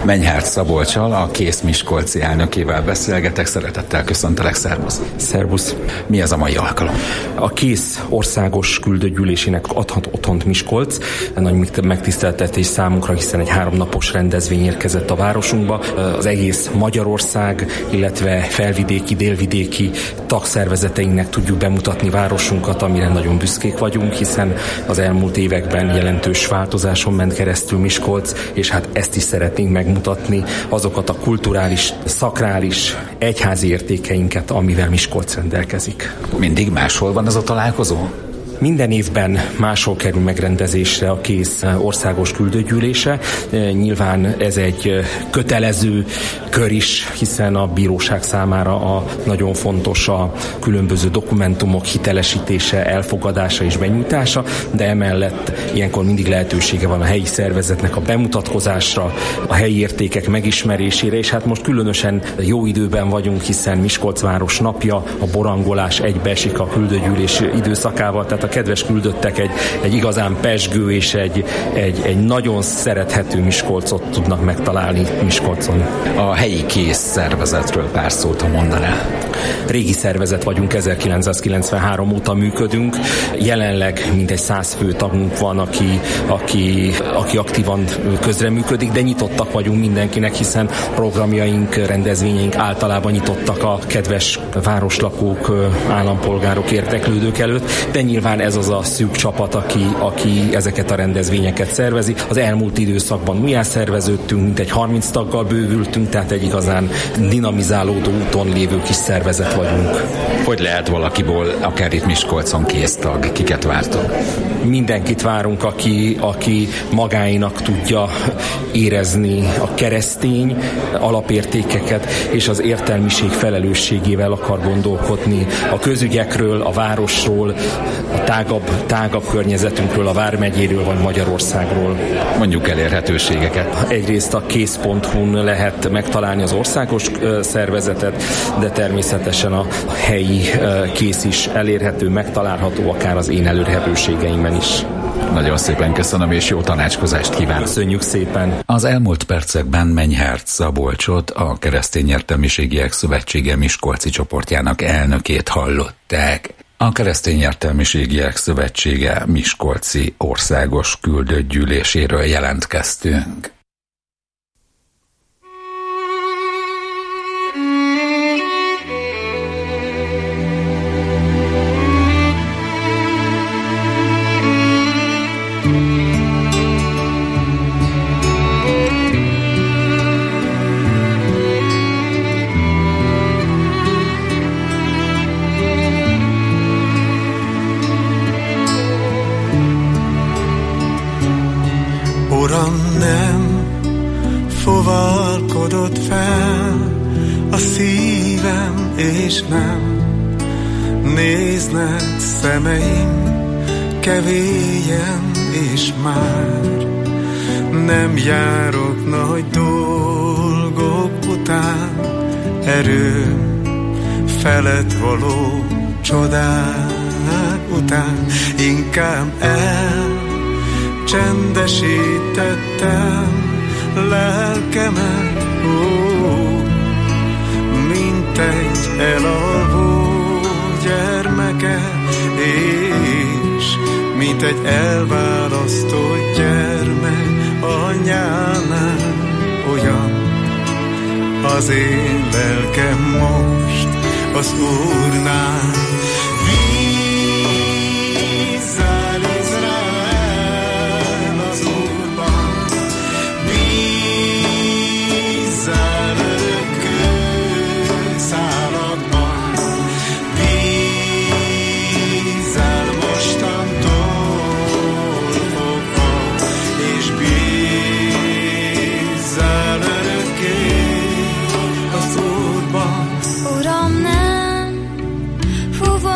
Menyhárt Szabolccsal, a Kész Miskolci elnökével beszélgetek. Szeretettel köszöntelek, szervusz! Szervusz! Mi az a mai alkalom? A Kész országos küldőgyűlésének adhat otthont Miskolc. Nagy megtiszteltetés számunkra, hiszen egy 3 napos rendezvény érkezett a városunkba. Az egész Magyarország, illetve felvidéki, délvidéki tagszervezeteinknek tudjuk bemutatni városunkat, amire nagyon büszkék vagyunk, hiszen az elmúlt években jelentős változáson ment keresztül Miskolc, és hát ezt is szeretnénk megmutatni, azokat a kulturális, szakrális, egyházi értékeinket, amivel Miskolc rendelkezik. Mindig máshol van ez a találkozó? Minden évben máshol kerül megrendezésre a Kész országos küldőgyűlése. Nyilván ez egy kötelező kör is, hiszen a bíróság számára nagyon fontos a különböző dokumentumok hitelesítése, elfogadása és benyújtása, de emellett ilyenkor mindig lehetősége van a helyi szervezetnek a bemutatkozásra, a helyi értékek megismerésére, és hát most különösen jó időben vagyunk, hiszen Miskolc város napja, a borangolás egybeesik a küldőgyűlés időszakával, tehát a kedves küldöttek egy igazán pezsgő és egy nagyon szerethető Miskolcot tudnak megtalálni Miskolcon. A helyi Kész szervezetről pár szót, ha mondanál. Régi szervezet vagyunk, 1993 óta működünk. Jelenleg mintegy 100 fő tagunk van, aki aktívan közreműködik, de nyitottak vagyunk mindenkinek, hiszen programjaink, rendezvényeink általában nyitottak a kedves városlakók, állampolgárok, érdeklődők előtt, de nyilván ez az a szűk csapat, aki ezeket a rendezvényeket szervezi. Az elmúlt időszakban újjá szerveződtünk, mintegy 30 taggal bővültünk, tehát egy igazán dinamizálódó úton lévő kis szervezet vagyunk. Hogy lehet valakiból, akár itt Miskolcon késztag? Kiket vártok? Mindenkit várunk, aki magáinak tudja érezni a keresztény alapértékeket, és az értelmiség felelősségével akar gondolkodni a közügyekről, a városról, a tágabb környezetünkről, a Vármegyéről vagy Magyarországról. Mondjuk elérhetőségeket. Egyrészt a kész.hu-n lehet megtalálni az országos szervezetet, de természetesen a helyi Kész is elérhető, megtalálható, akár az én elérhetőségeimben is. Nagyon szépen köszönöm, és jó tanácskozást kívánok. Köszönjük szépen. Az elmúlt percekben Menyhárt Szabolcsot, a Keresztény Értelmiségiek Szövetsége miskolci csoportjának elnökét hallották. A Keresztény Értelmiségiek Szövetsége miskolci országos küldőgyűléséről jelentkeztünk. Uram, nem fovalkodott fel a szívem, és nem néznek szemeim kevélyen, és már nem járok nagy dolgok után, erőm felett való csodák után, inkább csendesítettem lelkemet, mint egy elalvó gyermeket, és mint egy elválasztott gyermek anyánál, olyan az én lelkem most az Úrnál. Uram, nem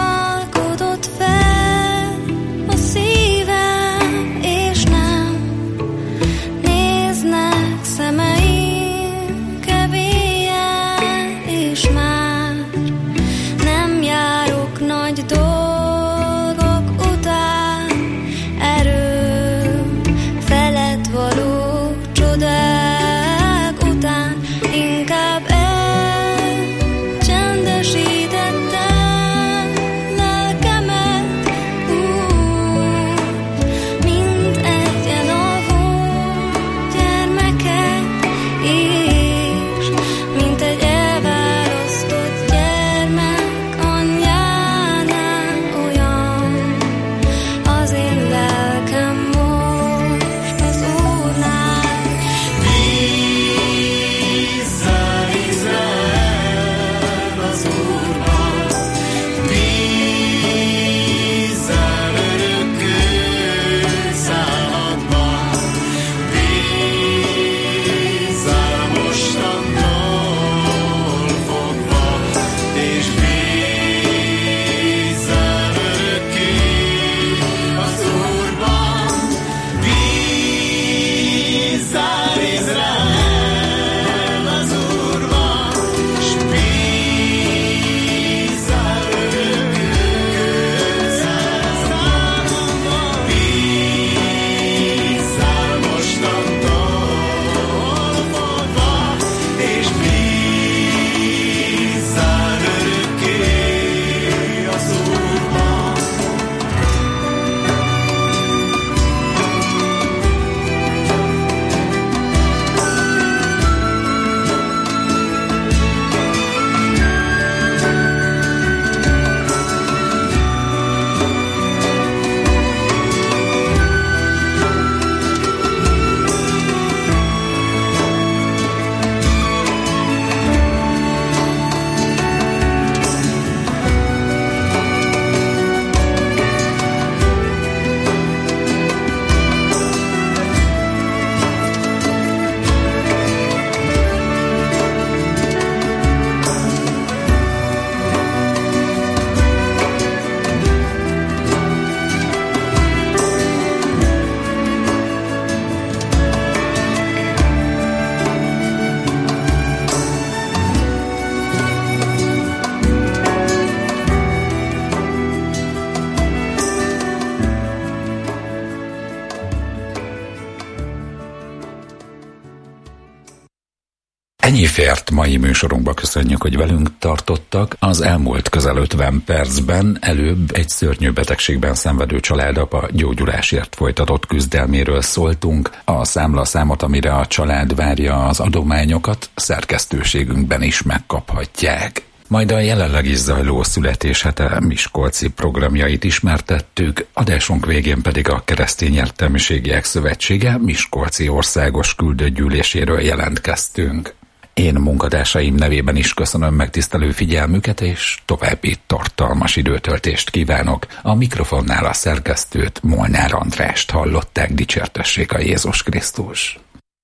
Ennyi fért mai műsorunkba, köszönjük, hogy velünk tartottak. Az elmúlt közel 50 percben előbb egy szörnyű betegségben szenvedő családapa gyógyulásért folytatott küzdelméről szóltunk. A számlaszámot, amire a család várja az adományokat, szerkesztőségünkben is megkaphatják. Majd a jelenleg is zajló születéshete miskolci programjait ismertettük, adásunk végén pedig a Keresztény Értelmiségiek Szövetsége miskolci országos küldőgyűléséről jelentkeztünk. Én munkatársaim nevében is köszönöm megtisztelő figyelmüket, és további tartalmas időtöltést kívánok. A mikrofonnál a szerkesztőt, Molnár Andrást hallották, dicsértessék a Jézus Krisztus.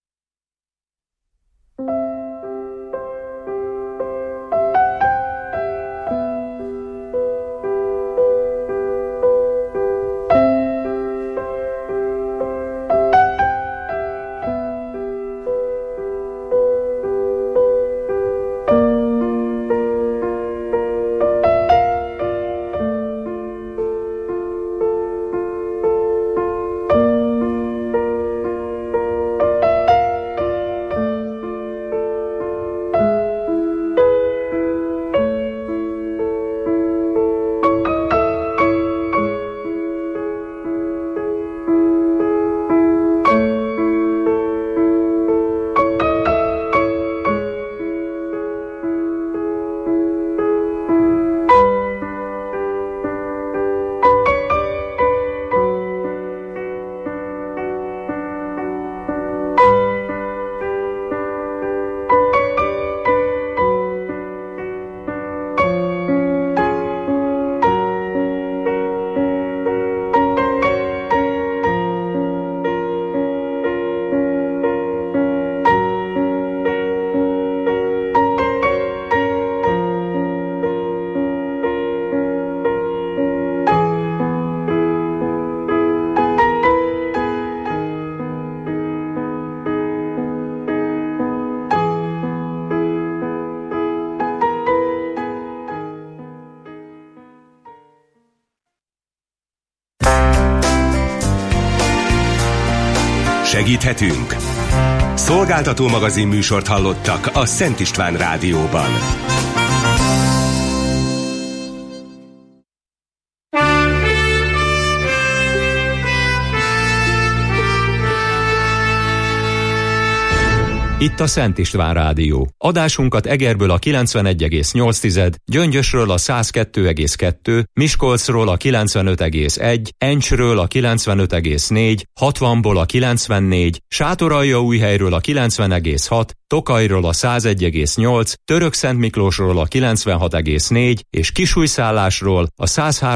Segíthetünk? Szolgáltató magazin műsort hallottak a Szent István Rádióban. Itt a Szent István Rádió. Adásunkat Egerből a 91,8, Gyöngyösről a 102,2, Miskolcról a 95,1, Encsről a 95,4, 60-ból a 94, Sátoraljaújhelyről a 90,6, Tokajról a 101,8, Törökszentmiklósról a 96,4 és Kisújszállásról a 103